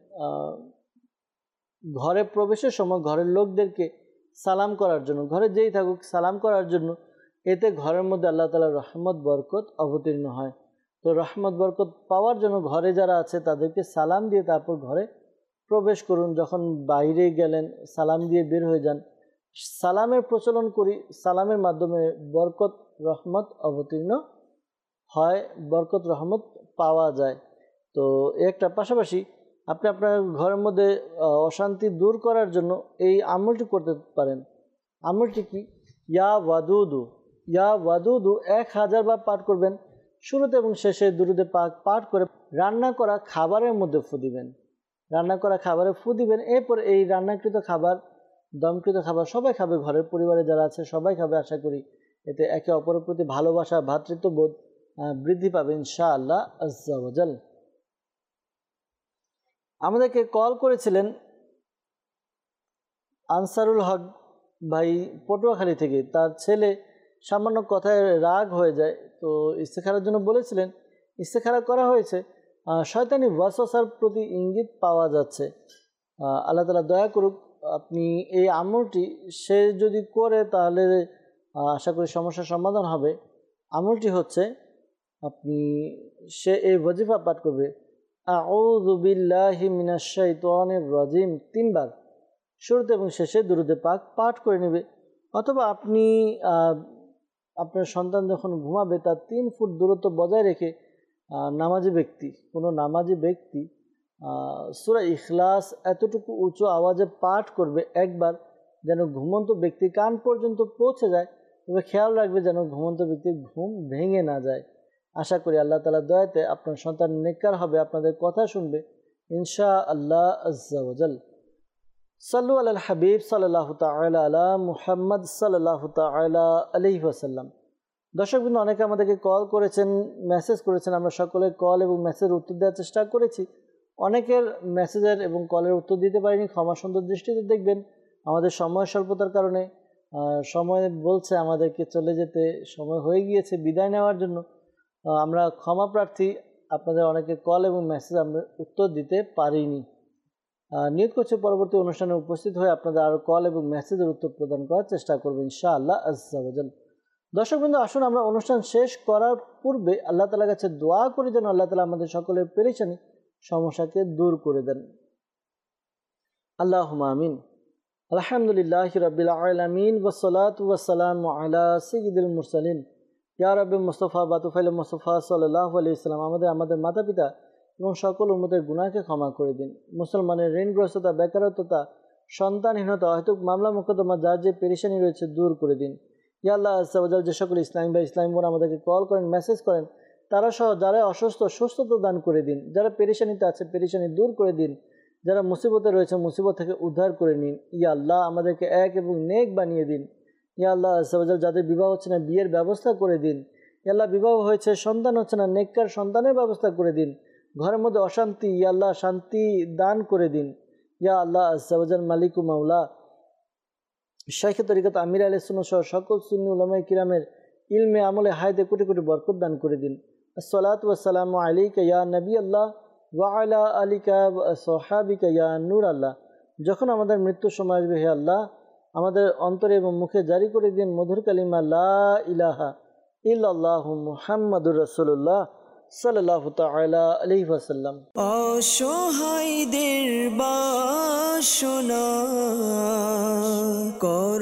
ঘরে প্রবেশের সময় ঘরের লোকদেরকে সালাম করার জন্য, ঘরে যেই থাকুক সালাম করার জন্য, এতে ঘরের মধ্যে আল্লাহ তাআলার রহমত বরকত অবতীর্ণ হয়। তো রহমত বরকত পাওয়ার জন্য ঘরে যারা আছে তাদেরকে সালাম দিয়ে তারপর ঘরে প্রবেশ করুন। যখন বাইরে গেলেন সালাম দিয়ে বের হয়ে যান। সালামের প্রচলন করি, সালামের মাধ্যমে বরকত রহমত অবতীর্ণ হয়, বরকত রহমত পাওয়া যায়। তো একটা পাশাপাশি আপনি আপনার ঘরের মধ্যে অশান্তি দূর করার জন্য এই আমলটি করতে পারেন। আমলটি কি? ইয়া ওয়াদুদু, ইয়া ওয়াদুদু এক হাজার বার পাঠ করবেন। শুরুতে এবং শেষে দুরুদে পাক পাঠ করে রান্না করা খাবারের মধ্যে ফু দিবেন। রান্না করা খাবারে ফু দিবেন। এরপর এই রান্নাকৃত খাবার, দমকৃত খাবার সবাই খাবে, ঘরের পরিবারে যারা আছে সবাই খাবে। আশা করি এতে একে অপরের প্রতি ভালোবাসা, ভ্রাতৃত্ববোধ বৃদ্ধি পাবে ইনশাআল্লাহ আজ্জা ওয়া জাল। আমাদেরকে কল করেছিলেন আনসারুল হক ভাই পটুয়াখালী থেকে। তার ছেলে সামান্য কথায় রাগ হয়ে যায়। তো ইস্তেখারার জন্য বলেছিলেন, ইস্তেখারা করা হয়েছে, শয়তানি ওয়াসওয়াসার প্রতি ইঙ্গিত পাওয়া যাচ্ছে। আল্লাহ তাআলা দয়া করুক, আপনি এই আমলটি সে যদি করে তাহলে আশা করি সমস্যার সমাধান হবে। আমলটি হচ্ছে, আপনি সে এই ওয়াজিফা পাঠ করবে, আউযু বিল্লাহি মিনাশ শাইতানির রাজিম তিনবার, শুরুতে এবং শেষে দুরুদে পাক পাঠ করে নেবে। অথবা আপনি আপনার সন্তান যখন ঘুমাবে তার তিন ফুট দূরত্ব বজায় রেখে নামাজি ব্যক্তি, কোনো নামাজি ব্যক্তি সূরা ইখলাস এতটুকু উঁচু আওয়াজে পাঠ করবে একবার, যেন ঘুমন্ত ব্যক্তি কান পর্যন্ত পৌঁছে যায়। তবে খেয়াল রাখবে যেন ঘুমন্ত ব্যক্তির ঘুম ভেঙে না যায়। আশা করি আল্লাহ তাআলার দয়াতে আপনার সন্তান নেককার হবে, আপনাদের কথা শুনবে ইনশাআল্লাহ আজ্জা ওয়া জাল। সাল্লু আলাল হাবিব সাল্লাল্লাহু তাআলা আলা মুহাম্মদ সাল্লাল্লাহু তাআলা আলাইহি ওয়াসাল্লাম। দর্শকবৃন্দ, অনেকে আমাদেরকে কল করেছেন, মেসেজ করেছেন। আমরা সকলে কল এবং মেসেজের উত্তর দেওয়ার চেষ্টা করেছি। অনেকের মেসেজের এবং কলের উত্তর দিতে পারিনি, ক্ষমা সুন্দর দৃষ্টিতে দেখবেন। আমাদের সময় স্বল্পতার কারণে সময় বলছে আমাদেরকে চলে যেতে, সময় হয়ে গিয়েছে বিদায় নেওয়ার জন্য। আমরা ক্ষমা প্রার্থী, আপনাদের অনেকে কল এবং মেসেজ আমরা উত্তর দিতে পারিনি। নিয়ত করছে পরবর্তী অনুষ্ঠানে উপস্থিত হয়ে আপনাদের আরও কল এবং মেসেজের উত্তর প্রদান করার চেষ্টা করবো ইনশাআল্লাহ আজ্জা ওয়া জাল। দর্শকবৃন্দ, আসুন আমরা অনুষ্ঠান শেষ করার পূর্বে আল্লাহ তাআলার কাছে দোয়া করি যেন আল্লাহ তাআলা আমাদের সকলের পেরেশানি সমস্যাকে দূর করে দেন। আল্লাহুম্মা আমিন। আলহামদুলিল্লাহি রাব্বিল আলামিন ওয়াসসালাতু ওয়াসসালামু আলা সাইয়্যিদিল মুরসালিন ইয়া রাব্বি মুস্তাফা বাতুফাইল মুস্তাফা সাল্লাল্লাহু আলাইহি ওয়াসাল্লাম। আমাদের আমাদের মাতা পিতা এবং সকল উম্মতের গুনাহকে ক্ষমা করে দিন। মুসলমানের ঋণগ্রস্ততা, বেকারত্বতা, সন্তানহীনতা, অহেতুক মামলা মোকদ্দমা যার যে পেরেশানি রয়েছে দূর করে দিন। ইয়া আল্লাহ আজ্জা ওয়া জাল, যে সকল ইসলামী বা ইসলামী বোন আমাদেরকে কল করেন, মেসেজ করেন, তারা সহ যারা অসুস্থ সুস্থতা দান করে দিন। যারা পেরেশানিতে আছে পেরেশানি দূর করে দিন। যারা মুসিবতে রয়েছে মুসিবত থেকে উদ্ধার করে নিন। ইয়া আল্লাহ, আমাদেরকে এক এবং নেক বানিয়ে দিন। ইয়া আল্লাহ আজ্জা ওয়া জাল, যাদের বিবাহ হচ্ছে না বিয়ের ব্যবস্থা করে দিন। ইয়া আল্লাহ, বিবাহ হয়েছে সন্তান হচ্ছে না, নেককার সন্তানের ব্যবস্থা করে দিন। ঘরের মধ্যে অশান্তি, ইয়া আল্লাহ শান্তি দান করে দিন। ইয়া আল্লাহ আজ্জা ওয়া জাল, মালিক ও মাওলা শাইখে তরিকত আমির আহলে সুন্নাহ সহ সকল সুন্নি উলামায়ে কিরামের ইলমে আমলে হায়াতে কোটি কোটি বরকত দান করে দিন। আসসালাতু ওয়াসসালামু আলাইকা ইয়া নবী আল্লাহ ওয়া আলা আলিকা ওয়া আসহাবিকা ইয়া নূর আল্লাহ। যখন আমাদের মৃত্যুর সময় আসবে, হে আল্লাহ, আমাদের অন্তরে এবং মুখে জারি করে দিন মধুর কালিমা লা ইলাহা ইল্লাল্লাহু মুহাম্মাদুর রাসূলুল্লাহ সাল্লাল্লাহু তাআলা আলাইহি ওয়াসাল্লাম। অসহায়দের বাসনা কর